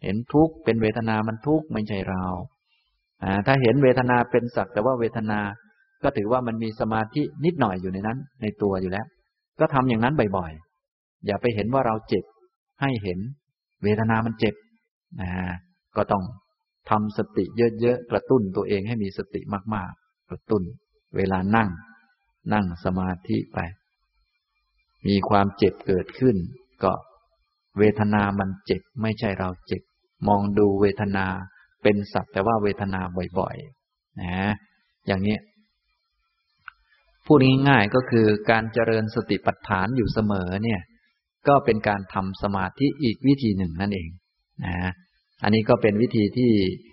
เห็นทุกข์เป็นเวทนามันทุกข์ไม่ใช่เราถ้าเห็นเวทนาเป็นสักแต่ว่าเวทนาก็ถือว่ามันมีสมาธินิดหน่อยอยู่ในนั้นในตัวอยู่แล้วก็ทำอย่างนั้นบ่อยๆอย่าไปเห็นว่าเราเจ็บให้เห็นเวทนามันเจ็บก็ต้องทำสติเยอะๆกระตุ้นตัวเองให้มีสติมากๆกระตุ้นเวลานั่งสมาธิไปมีความเจ็บเกิดขึ้นก็เวทนามันเจ็บไม่ใช่เราเจ็บมองดูเวทนาเป็นสักแต่ว่าเวทนาบ่อยๆอย่างนี้พูดง่ายๆก็คือการเจริญสติปัฏฐานอยู่เสมอเนี่ยก็เป็นการทำสมาธิอีกวิธีหนึ่งนั่นเองอันนี้ก็เป็นวิธีที่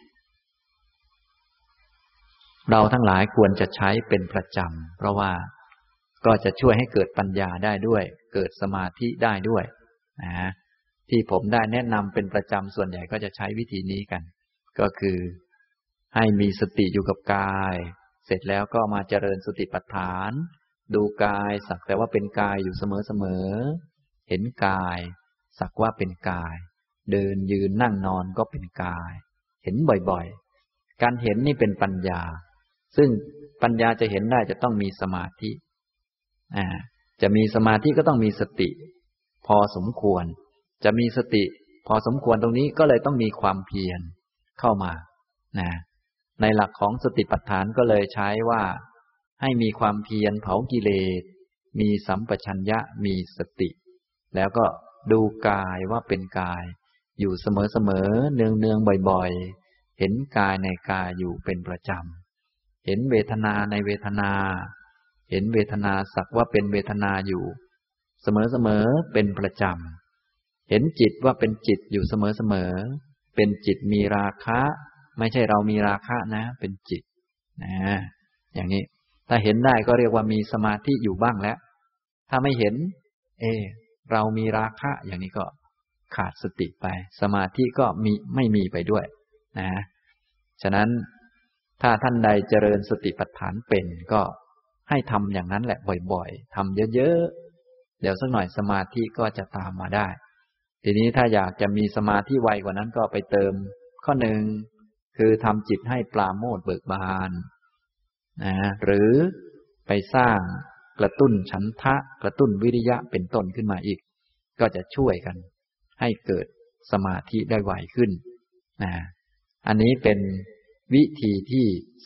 เราทั้งหลายควรจะใช้เป็นประจำเพราะว่าก็จะช่วยให้เกิดปัญญาได้ด้วยเกิดสมาธิได้ด้วยที่ผมได้แนะนำเป็นประจำส่วนใหญ่ก็จะใช้วิธีนี้กันก็คือให้มีสติอยู่กับกายเสร็จแล้วก็มาเจริญสติปัฏฐานดูกายสักแต่ว่าเป็นกายอยู่เสมอๆเห็นกายสักว่าเป็นกายเดินยืนนั่งนอนก็เป็นกายเห็นบ่อยๆการเห็นนี่เป็นปัญญาซึ่งปัญญาจะเห็นได้จะต้องมีสมาธิจะมีสมาธิก็ต้องมีสติพอสมควรจะมีสติพอสมควรตรงนี้ก็เลยต้องมีความเพียรเข้ามาในหลักของสติปัฏฐานก็เลยใช้ว่าให้มีความเพียรเผากิเลสมีสัมปชัญญะมีสติแล้วก็ดูกายว่าเป็นกายอยู่เสมอๆเนืองๆบ่อยๆเห็นกายในกายอยู่เป็นประจำเห็นเวทนาในเวทนาเห็นเวทนาสักว่าเป็นเวทนาอยู่เสมอๆเป็นประจำเห็นจิตว่าเป็นจิตอยู่เสมอๆเป็นจิตมีราคะไม่ใช่เรามีราคะนะเป็นจิตอย่างนี้ถ้าเห็นได้ก็เรียกว่ามีสมาธิอยู่บ้างแล้วถ้าไม่เห็นเรามีราคะอย่างนี้ก็ขาดสติไปสมาธิก็ไม่มีไปด้วยฉะนั้นถ้าท่านใดเจริญสติปัฏฐานเป็นก็ให้ทำอย่างนั้นแหละบ่อยๆทำเยอะๆเดี๋ยวสักหน่อยสมาธิก็จะตามมาได้ทีนี้ถ้าอยากจะมีสมาธิไวกว่านั้นก็ไปเติมข้อหนึ่งคือทำจิตให้ปราโมทย์เบิกบานหรือไปสร้างกระตุ้นฉันทะกระตุ้นวิริยะเป็นต้นขึ้นมาอีกก็จะช่วยกันให้เกิดสมาธิได้ไวขึ้นอันนี้เป็นวิธีที่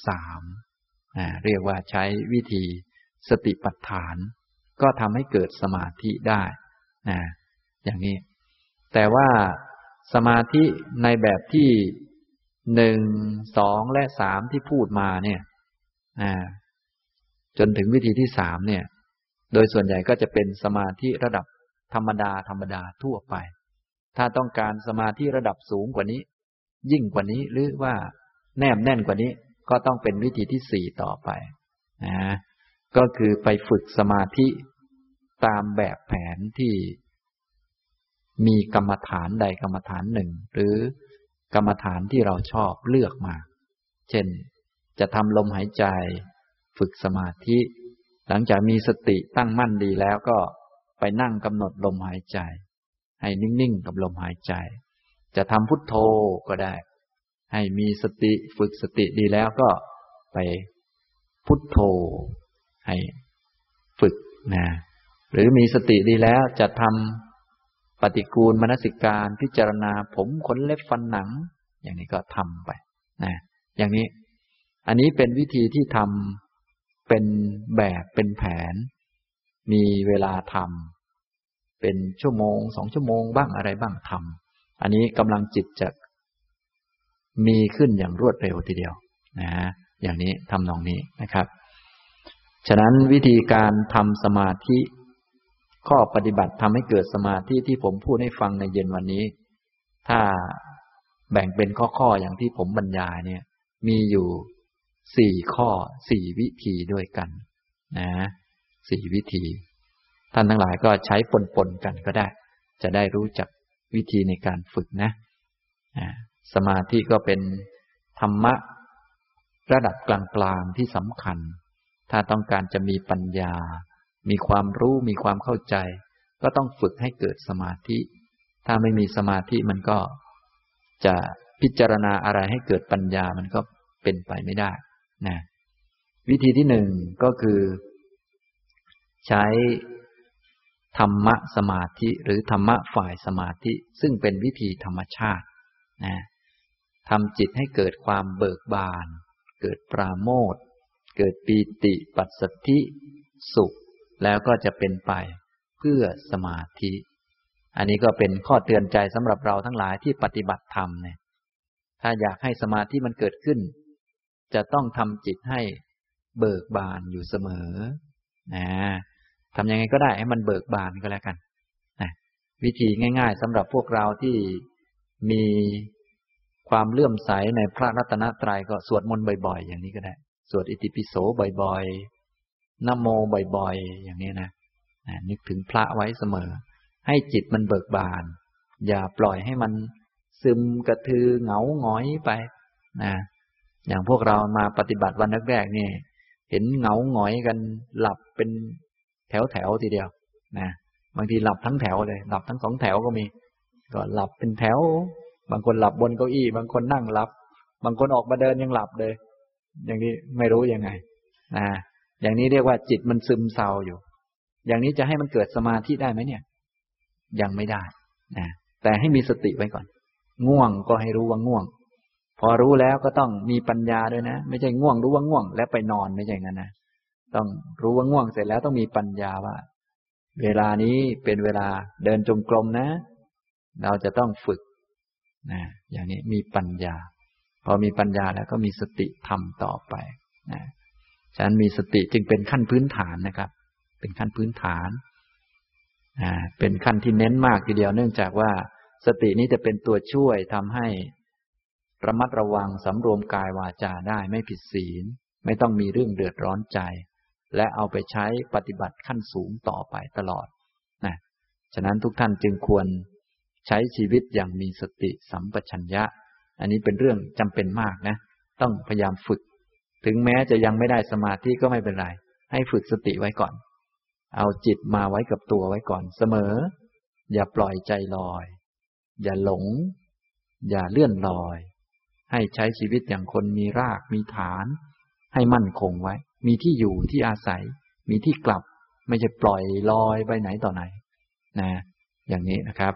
3เรียกว่าใช้วิธีสติปัฏฐานก็ทำให้เกิดสมาธิได้อย่างนี้แต่ว่าสมาธิในแบบที่1 2และ3ที่พูดมาเนี่ยจนถึงวิธีที่3เนี่ยโดยส่วนใหญ่ก็จะเป็นสมาธิระดับธรรมดาทั่วไปถ้าต้องการสมาธิระดับสูงกว่านี้ยิ่งกว่านี้หรือว่าแนบแน่นกว่านี้ก็ต้องเป็นวิธีที่4ต่อไปก็คือไปฝึกสมาธิตามแบบแผนที่มีกรรมฐานใดกรรมฐานหนึ่งหรือกรรมฐานที่เราชอบเลือกมาเช่นจะทำลมหายใจฝึกสมาธิหลังจากมีสติตั้งมั่นดีแล้วก็ไปนั่งกำหนดลมหายใจให้นิ่งๆกับลมหายใจจะทำพุทโธก็ได้ให้มีสติฝึกสติดีแล้วก็ไปพุทโธให้ฝึกหรือมีสติดีแล้วจะทำปฏิกูลมนสิการพิจารณาผมขนเล็บฟันหนังอย่างนี้ก็ทำไปอย่างนี้อันนี้เป็นวิธีที่ทำเป็นแบบเป็นแผนมีเวลาทำเป็นชั่วโมง2 ชั่วโมงบ้างอะไรบ้างทำอันนี้กำลังจิตจะมีขึ้นอย่างรวดเร็วทีเดียวอย่างนี้ทำนองนี้นะครับฉะนั้นวิธีการทำสมาธิข้อปฏิบัติทำให้เกิดสมาธิที่ผมพูดให้ฟังในเย็นวันนี้ถ้าแบ่งเป็นข้อๆอย่างที่ผมบรรยายเนี่ยมีอยู่4 ข้อ4 วิธีด้วยกัน4 วิธีท่านทั้งหลายก็ใช้ปนกันก็ได้จะได้รู้จักวิธีในการฝึกสมาธิก็เป็นธรรมะระดับกลางๆที่สำคัญถ้าต้องการจะมีปัญญามีความรู้มีความเข้าใจก็ต้องฝึกให้เกิดสมาธิถ้าไม่มีสมาธิมันก็จะพิจารณาอะไรให้เกิดปัญญามันก็เป็นไปไม่ได้นะวิธีที่หนึ่งก็คือใช้ธรรมะสมาธิหรือธรรมะฝ่ายสมาธิซึ่งเป็นวิธีธรรมชาตินะทำจิตให้เกิดความเบิกบานเกิดปราโมทย์เกิดปีติปัสสัทธิสุขแล้วก็จะเป็นไปเพื่อสมาธิอันนี้ก็เป็นข้อเตือนใจสำหรับเราทั้งหลายที่ปฏิบัติธรรมเนี่ยถ้าอยากให้สมาธิมันเกิดขึ้นจะต้องทำจิตให้เบิกบานอยู่เสมอนะทำยังไงก็ได้ให้มันเบิกบานก็แล้วกันนะวิธีง่ายๆสำหรับพวกเราที่มีความเลื่อมใสในพระรัตนตรัยก็สวดมนต์บ่อยๆอย่างนี้ก็ได้สวดอิติปิโสบ่อยๆนะโมบ่อยๆอย่างนี้นะนึกถึงพระไว้เสมอให้จิตมันเบิกบานอย่าปล่อยให้มันซึมกระทือเหงาหงอยไปนะอย่างพวกเรามาปฏิบัติวันแรกๆนี่เห็นเหงาหงอยกันหลับเป็นแถวๆทีเดียวนะบางทีหลับทั้งแถวเลยหลับทั้ง2 แถวก็มีก็หลับเป็นแถวบางคนหลับบนเก้าอี้บางคนนั่งหลับบางคนออกมาเดินยังหลับเลยอย่างนี้ไม่รู้ยังไงนะอย่างนี้เรียกว่าจิตมันซึมเศร้าอยู่อย่างนี้จะให้มันเกิดสมาธิได้ไหมเนี่ยยังไม่ได้นะแต่ให้มีสติไว้ก่อนง่วงก็ให้รู้ว่าง่วงพอรู้แล้วก็ต้องมีปัญญาด้วยนะไม่ใช่ง่วงรู้ว่าง่วงแล้วไปนอนไม่ใช่งั้นนะต้องรู้ว่าง่วงเสร็จแล้วต้องมีปัญญาว่าเวลานี้เป็นเวลาเดินจงกรมนะเราจะต้องฝึกนะอย่างนี้มีปัญญาพอมีปัญญาแล้วก็มีสติทำต่อไปนะฉะนั้นมีสติจึงเป็นขั้นพื้นฐานนะครับเป็นขั้นพื้นฐานเป็นขั้นที่เน้นมากทีเดียวเนื่องจากว่าสตินี้จะเป็นตัวช่วยทำให้ระมัดระวังสำรวมกายวาจาได้ไม่ผิดศีลไม่ต้องมีเรื่องเดือดร้อนใจและเอาไปใช้ปฏิบัติขั้นสูงต่อไปตลอดนะฉะนั้นทุกท่านจึงควรใช้ชีวิตอย่างมีสติสัมปชัญญะอันนี้เป็นเรื่องจำเป็นมากนะต้องพยายามฝึกถึงแม้จะยังไม่ได้สมาธิก็ไม่เป็นไรให้ฝึกสติไว้ก่อนเอาจิตมาไว้กับตัวไว้ก่อนเสมออย่าปล่อยใจลอยอย่าหลงอย่าเลื่อนลอยให้ใช้ชีวิตอย่างคนมีรากมีฐานให้มั่นคงไว้มีที่อยู่ที่อาศัยมีที่กลับไม่ใช่ปล่อยลอยไปไหนต่อไหนนะอย่างนี้นะครับ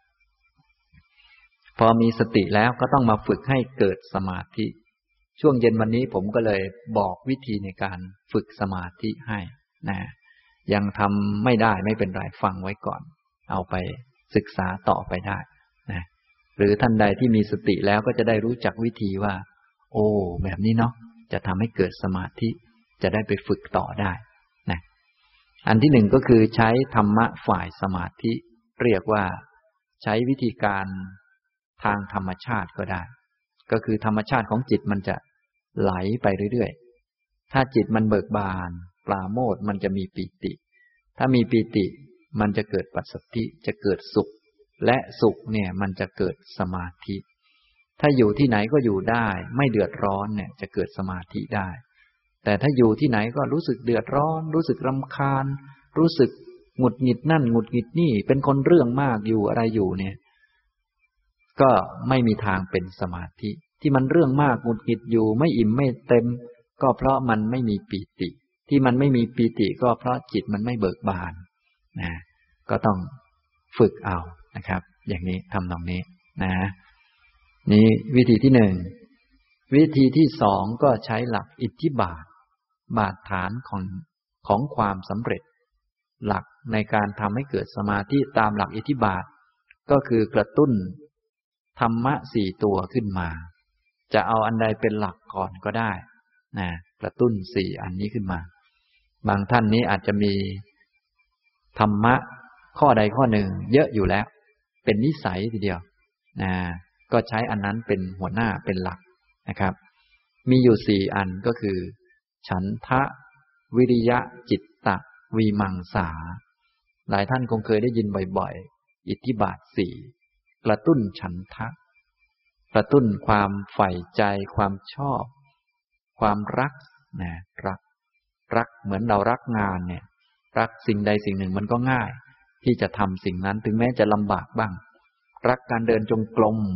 พอมีสติแล้วก็ต้องมาฝึกให้เกิดสมาธิช่วงเย็นวันนี้ผมก็เลยบอกวิธีในการฝึกสมาธิให้นะยังทำไม่ได้ไม่เป็นไรฟังไว้ก่อนเอาไปศึกษาต่อไปได้นะหรือท่านใดที่มีสติแล้วก็จะได้รู้จักวิธีว่าโอ้แบบนี้เนาะจะทำให้เกิดสมาธิจะได้ไปฝึกต่อได้นะอันที่หนึ่งก็คือใช้ธรรมะฝ่ายสมาธิเรียกว่าใช้วิธีการทางธรรมชาติก็ได้ก็คือธรรมชาติของจิตมันจะไหลไปเรื่อยๆถ้าจิตมันเบิกบานปราโมทย์มันจะมีปีติถ้ามีปีติมันจะเกิดปัสสัทธิจะเกิดสุขและสุขเนี่ยมันจะเกิดสมาธิถ้าอยู่ที่ไหนก็อยู่ได้ไม่เดือดร้อนเนี่ยจะเกิดสมาธิได้แต่ถ้าอยู่ที่ไหนก็รู้สึกเดือดร้อนรู้สึกรำคาญรู้สึกหงุดหงิดนั่นหงุดหงิดนี่เป็นคนเรื่องมากอยู่อะไรอยู่เนี่ยก็ไม่มีทางเป็นสมาธิที่มันเรื่องมากหงุดหงิดอยู่ไม่อิ่มไม่เต็มก็เพราะมันไม่มีปีติที่มันไม่มีปีติก็เพราะจิตมันไม่เบิกบานนะก็ต้องฝึกเอานะครับอย่างนี้ทำตรงนี้นะนี่วิธีที่หนึ่งวิธีที่สองก็ใช้หลักอิทธิบาทบาทฐานของความสำเร็จหลักในการทำให้เกิดสมาธิตามหลักอิทธิบาทก็คือกระตุ้นธรรมะ4ตัวขึ้นมาจะเอาอันใดเป็นหลักก่อนก็ได้นะกระตุ้น4อันนี้ขึ้นมาบางท่านนี้อาจจะมีธรรมะข้อใดข้อหนึ่งเยอะอยู่แล้วเป็นนิสัยทีเดียวนะก็ใช้อันนั้นเป็นหัวหน้าเป็นหลักนะครับมีอยู่4อันก็คือฉันทะวิริยะจิตตะวีมังสาหลายท่านคงเคยได้ยินบ่อยๆอิทธิบาท4กระตุ้นฉันทะกระตุ้นความใฝ่ใจความชอบความรักนะรักเหมือนเรารักงานเนี่ยรักสิ่งใดสิ่งหนึ่งมันก็ง่ายที่จะทำสิ่งนั้นถึงแม้จะลำบากบ้างรักการเดินจงกรม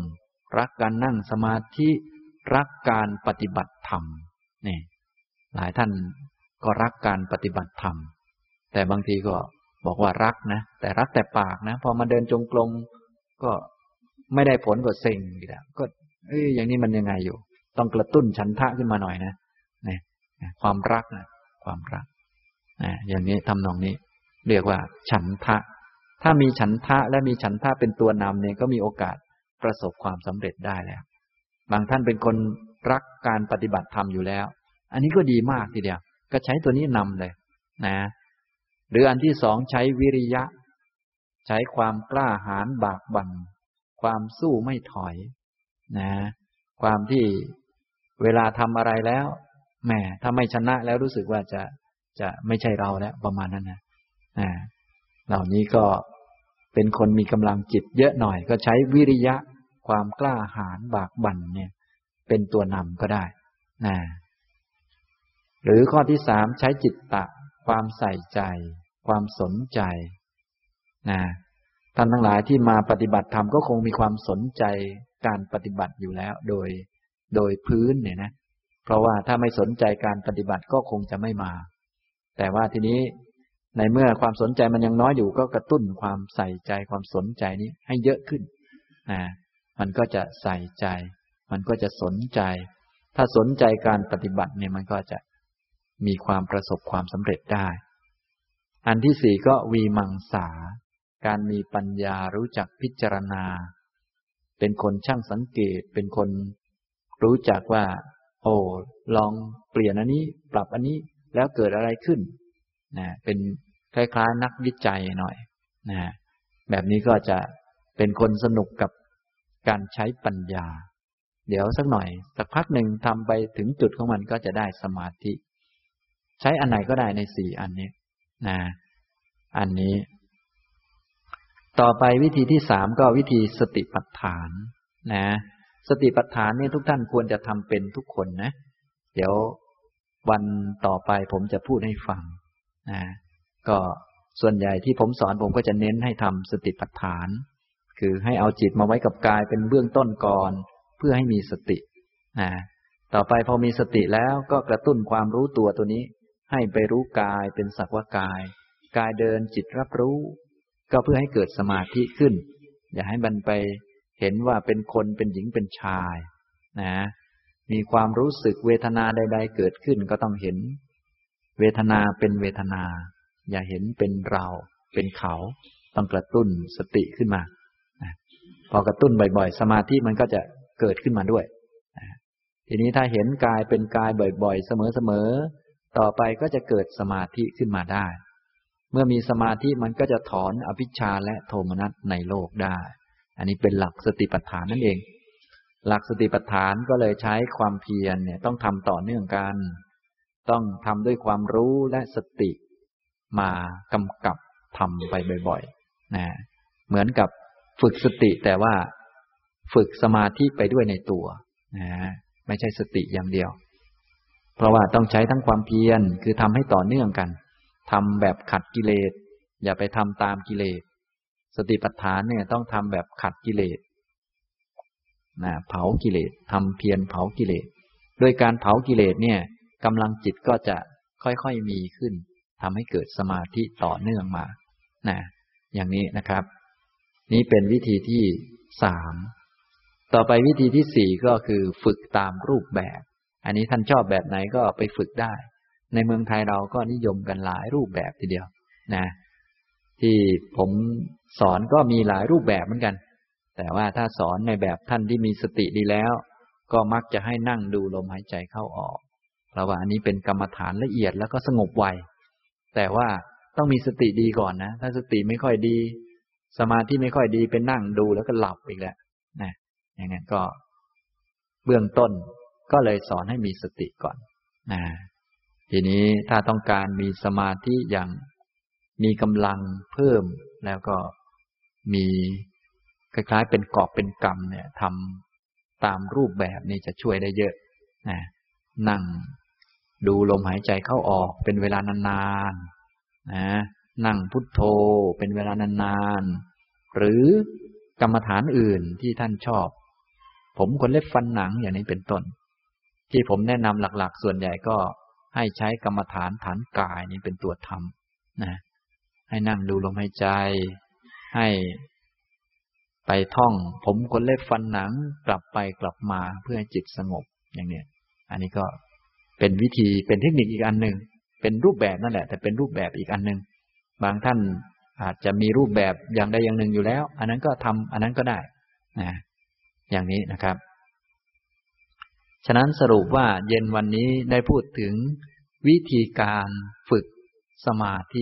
รักการนั่งสมาธิรักการปฏิบัติธรรมนี่หลายท่านก็รักการปฏิบัติธรรมแต่บางทีก็บอกว่ารักนะแต่รักแต่ปากนะพอมาเดินจงกรมก็ไม่ได้ผลก็เซ็งอีกแล้วก็อย่างนี้มันยังไงอยู่ต้องกระตุ้นฉันทะขึ้นมาหน่อยนะเนี่ยความรักนะความรักอย่างนี้ทำนองนี้เรียกว่าฉันทะถ้ามีฉันทะและมีฉันทะเป็นตัวนำเนี่ยก็มีโอกาสประสบความสำเร็จได้แล้วบางท่านเป็นคนรักการปฏิบัติธรรมอยู่แล้วอันนี้ก็ดีมากทีเดียวก็ใช้ตัวนี้นำเลยนะหรืออันที่สองใช้วิริยะใช้ความกล้าหาญบากบั่นความสู้ไม่ถอยนะความที่เวลาทำอะไรแล้วแหมถ้าไม่ชนะแล้วรู้สึกว่าจะไม่ใช่เราแล้วประมาณนั้นนะเหล่านี้ก็เป็นคนมีกำลังจิตเยอะหน่อยก็ใช้วิริยะความกล้าหาญบากบั่นเนี่ยเป็นตัวนำก็ได้นะหรือข้อที่สามใช้จิตตะความใส่ใจความสนใจนะท่านทั้งหลายที่มาปฏิบัติธรรมก็คงมีความสนใจการปฏิบัติอยู่แล้วโดยพื้นเนี่ยนะเพราะว่าถ้าไม่สนใจการปฏิบัติก็คงจะไม่มาแต่ว่าทีนี้ในเมื่อความสนใจมันยังน้อยอยู่ก็กระตุ้นความใส่ใจความสนใจนี้ให้เยอะขึ้นมันก็จะใส่ใจมันก็จะสนใจถ้าสนใจการปฏิบัติเนี่ยมันก็จะมีความประสบความสำเร็จได้อันที่สี่ก็วีมังสาการมีปัญญารู้จักพิจารณาเป็นคนช่างสังเกตเป็นคนรู้จักว่าโอ้ลองเปลี่ยนอันนี้ปรับอันนี้แล้วเกิดอะไรขึ้นเป็นคล้ายๆนักวิจัยหน่อยแบบนี้ก็จะเป็นคนสนุกกับการใช้ปัญญาเดี๋ยวสักหน่อยสักพักหนึ่งทำไปถึงจุดของมันก็จะได้สมาธิใช้อันไหนก็ได้ในสี่อันนี้อันนี้ต่อไปวิธีที่สามก็วิธีสติปัฏฐานสติปัฏฐานนี่ทุกท่านควรจะทำเป็นทุกคนนะเดี๋ยววันต่อไปผมจะพูดให้ฟังก็ส่วนใหญ่ที่ผมสอนผมก็จะเน้นให้ทำสติปัฏฐานคือให้เอาจิตมาไว้กับกายเป็นเบื้องต้นก่อนเพื่อให้มีสติต่อไปพอมีสติแล้วก็กระตุ้นความรู้ตัวนี้ให้ไปรู้กายเป็นสักว่ากายกายเดินจิตรับรู้ก็เพื่อให้เกิดสมาธิขึ้นอย่าให้มันไปเห็นว่าเป็นคนเป็นหญิงเป็นชายมีความรู้สึกเวทนาใดๆเกิดขึ้นก็ต้องเห็นเวทนาเป็นเวทนาอย่าเห็นเป็นเราเป็นเขาต้องกระตุ้นสติขึ้นมาพอกระตุ้นบ่อยๆสมาธิมันก็จะเกิดขึ้นมาด้วยทีนี้ถ้าเห็นกายเป็นกายบ่อยๆเสมอๆต่อไปก็จะเกิดสมาธิขึ้นมาได้เมื่อมีสมาธิมันก็จะถอนอภิชฌาและโทมนัสในโลกได้อันนี้เป็นหลักสติปัฏฐานนั่นเองหลักสติปัฏฐานก็เลยใช้ความเพียรเนี่ยต้องทำต่อเนื่องกันต้องทำด้วยความรู้และสติมากำกับทำไปบ่อยๆเหมือนกับฝึกสติแต่ว่าฝึกสมาธิไปด้วยในตัวไม่ใช่สติอย่างเดียวเพราะว่าต้องใช้ทั้งความเพียรคือทำให้ต่อเนื่องกันทำแบบขัดกิเลสอย่าไปทำตามกิเลสสติปัฏฐานเนี่ยต้องทำแบบขัดกิเลสเผากิเลสทำเพียรเผากิเลสด้วยการเผากิเลสเนี่ยกำลังจิตก็จะค่อยๆมีขึ้นทำให้เกิดสมาธิต่อเนื่องมาอย่างนี้นะครับนี้เป็นวิธีที่สามต่อไปวิธีที่สี่ก็คือฝึกตามรูปแบบอันนี้ท่านชอบแบบไหนก็ไปฝึกได้ในเมืองไทยเราก็นิยมกันหลายรูปแบบทีเดียวที่ผมสอนก็มีหลายรูปแบบเหมือนกันแต่ว่าถ้าสอนในแบบท่านที่มีสติดีแล้วก็มักจะให้นั่งดูลมหายใจเข้าออกเพราะว่าอันนี้เป็นกรรมฐานละเอียดแล้วก็สงบไวแต่ว่าต้องมีสติดีก่อนนะถ้าสติไม่ค่อยดีสมาธิไม่ค่อยดีเป็นนั่งดูแล้วก็หลับอีกแล้วอย่างนั้นก็เบื้องต้นก็เลยสอนให้มีสติก่อนทีนี้ถ้าต้องการมีสมาธิอย่างมีกำลังเพิ่มแล้วก็มีคล้ายๆเป็นกอบเป็นกำเนี่ยทำตามรูปแบบนี้จะช่วยได้เยอะนั่งดูลมหายใจเข้าออกเป็นเวลานานๆนั่งพุทโธเป็นเวลานานๆหรือกรรมฐานอื่นที่ท่านชอบผมขนเล็บฟันหนังอย่างนี้เป็นต้นที่ผมแนะนำหลักๆส่วนใหญ่ก็ให้ใช้กรรมฐานฐานกายนี้เป็นตัวทำนะให้นั่งดูลมหายใจให้ไปท่องผมขนเล็บฟันหนังกลับไปกลับมาเพื่อให้จิตสงบอย่างนี้อันนี้ก็เป็นวิธีเป็นเทคนิคอีกอันหนึ่งเป็นรูปแบบนั่นแหละแต่เป็นรูปแบบอีกอันหนึ่งบางท่านอาจจะมีรูปแบบอย่างใดอย่างหนึ่งอยู่แล้วอันนั้นก็ทำอันนั้นก็ได้นะอย่างนี้นะครับฉะนั้นสรุปว่าเย็นวันนี้ได้พูดถึงวิธีการฝึกสมาธิ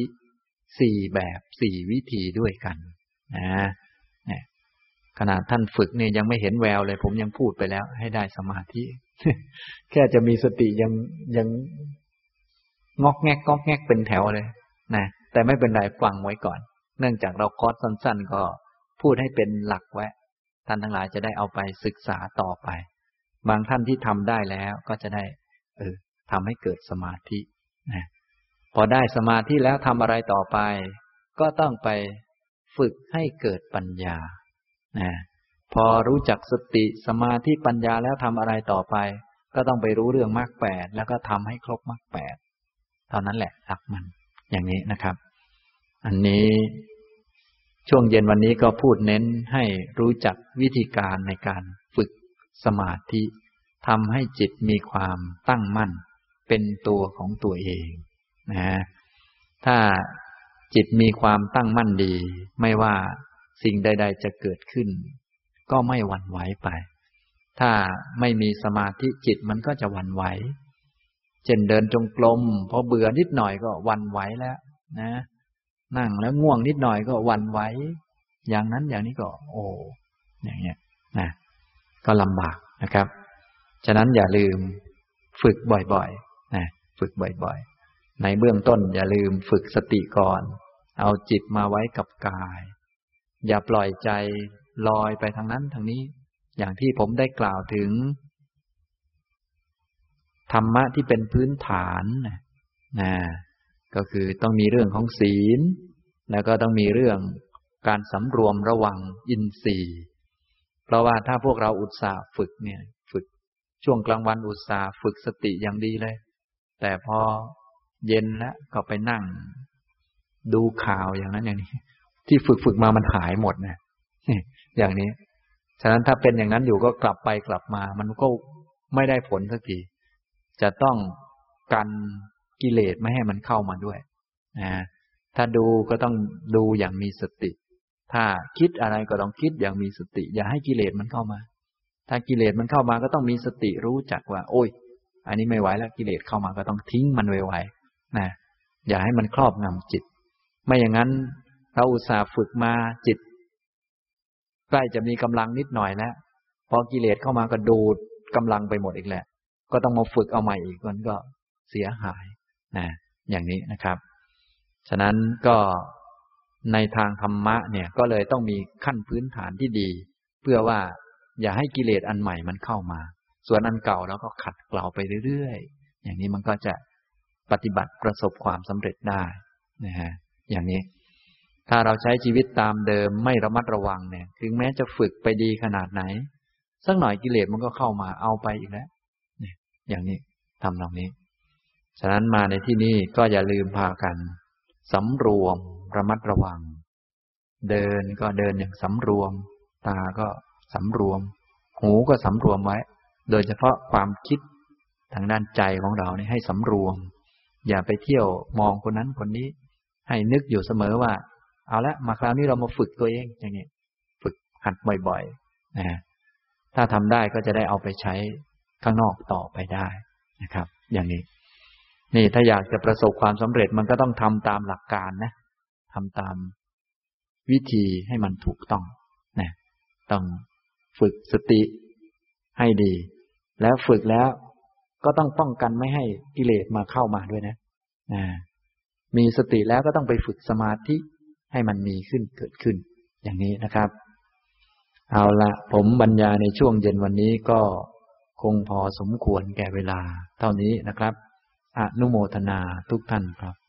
4แบบ4วิธีด้วยกันนะขนาดท่านฝึกเนี่ยยังไม่เห็นแววเลยผมยังพูดไปแล้วให้ได้สมาธิ แค่จะมีสติยังงอกแงกงอกแงกเป็นแถวเลยนะแต่ไม่เป็นไรฟังไว้ก่อนเนื่องจากเราคอร์สสั้นๆก็พูดให้เป็นหลักไว้ท่านทั้งหลายจะได้เอาไปศึกษาต่อไปบางท่านที่ทำได้แล้วก็จะได้ทำให้เกิดสมาธินะพอได้สมาธิแล้วทำอะไรต่อไปก็ต้องไปฝึกให้เกิดปัญญานะพอรู้จักสติสมาธิปัญญาแล้วทำอะไรต่อไปก็ต้องไปรู้เรื่องมรรค8แล้วก็ทำให้ครบมรรค8เท่านั้นแหละหลักมันอย่างนี้นะครับอันนี้ช่วงเย็นวันนี้ก็พูดเน้นให้รู้จักวิธีการในการฝึกสมาธิทำให้จิตมีความตั้งมั่นเป็นตัวของตัวเองนะถ้าจิตมีความตั้งมั่นดีไม่ว่าสิ่งใดๆจะเกิดขึ้นก็ไม่หวั่นไหวไปถ้าไม่มีสมาธิจิตมันก็จะหวั่นไหวเช่นเดินจงกรมพอเบื่อนิดหน่อยก็หวั่นไหวแล้วนะนั่งแล้วง่วงนิดหน่อยก็หวั่นไหวอย่างนั้นอย่างนี้ก็อย่างเงี้ยนะก็ลำบากนะครับฉะนั้นอย่าลืมฝึกบ่อยๆนะฝึกบ่อยๆในเบื้องต้นอย่าลืมฝึกสติก่อนเอาจิตมาไว้กับกายอย่าปล่อยใจลอยไปทางนั้นทางนี้อย่างที่ผมได้กล่าวถึงธรรมะที่เป็นพื้นฐานนะก็คือต้องมีเรื่องของศีลแล้วก็ต้องมีเรื่องการสำรวมระวังอินทรีย์เพราะว่าถ้าพวกเราอุตส่าห์ฝึกเนี่ยฝึกช่วงกลางวันอุตส่าห์ฝึกสติอย่างดีเลยแต่พอเย็นแล้วก็ไปนั่งดูข่าวอย่างนั้นอย่างนี้ที่ฝึกมามันหายหมดนะอย่างนี้ฉะนั้นถ้าเป็นอย่างนั้นอยู่ก็กลับไปกลับมามันก็ไม่ได้ผลสักทีจะต้องกันกิเลสไม่ให้มันเข้ามาด้วยถ้าดูก็ต้องดูอย่างมีสติถ้าคิดอะไรก็ต้องคิดอย่างมีสติอย่าให้กิเลสมันเข้ามาถ้ากิเลสมันเข้ามาก็ต้องมีสติรู้จักว่าโอ้ยอันนี้ไม่ไหวแล้วกิเลสเข้ามาก็ต้องทิ้งมันไวๆนะอย่าให้มันครอบงำจิตไม่อย่างนั้นเราอุตส่าห์ฝึกมาจิตใกล้จะมีกำลังนิดหน่อยแล้วพอกิเลสเข้ามาก็ดูดกำลังไปหมดอีกแหละก็ต้องมาฝึกเอาใหม่อีกมันก็เสียหายนะอย่างนี้นะครับฉะนั้นก็ในทางธรรมะเนี่ยก็เลยต้องมีขั้นพื้นฐานที่ดีเพื่อว่าอย่าให้กิเลสอันใหม่มันเข้ามาส่วนอันเก่าแล้วก็ขัดเกลาไปเรื่อยๆอย่างนี้มันก็จะปฏิบัติประสบความสำเร็จได้นะฮะอย่างนี้ถ้าเราใช้ชีวิตตามเดิมไม่ระมัดระวังเนี่ยถึงแม้จะฝึกไปดีขนาดไหนสักหน่อยกิเลสมันก็เข้ามาเอาไปอีกแล้วเนี่ยอย่างนี้ทำตรงนี้ฉะนั้นมาในที่นี้ก็อย่าลืมพากันสำรวมระมัดระวังเดินก็เดินอย่างสำรวมตาก็สำรวมหูก็สำรวมไว้โดยเฉพาะความคิดทางด้านใจของเราเนี่ยให้สำรวมอย่าไปเที่ยวมองคนนั้นคนนี้ให้นึกอยู่เสมอว่าเอาละมาคราวนี้เรามาฝึกตัวเองอย่างนี้ฝึกหัดบ่อยๆนะถ้าทำได้ก็จะได้เอาไปใช้ข้างนอกต่อไปได้นะครับอย่างนี้นี่ถ้าอยากจะประสบความสำเร็จมันก็ต้องทำตามหลักการนะทำตามวิธีให้มันถูกต้องนะต้องฝึกสติให้ดีแล้วฝึกแล้วก็ต้องป้องกันไม่ให้กิเลสมาเข้ามาด้วยนะมีสติแล้วก็ต้องไปฝึกสมาธิให้มันมีขึ้นเกิดขึ้นอย่างนี้นะครับเอาละผมบรรยายในช่วงเย็นวันนี้ก็คงพอสมควรแก่เวลาเท่านี้นะครับอนุโมทนาทุกท่านครับ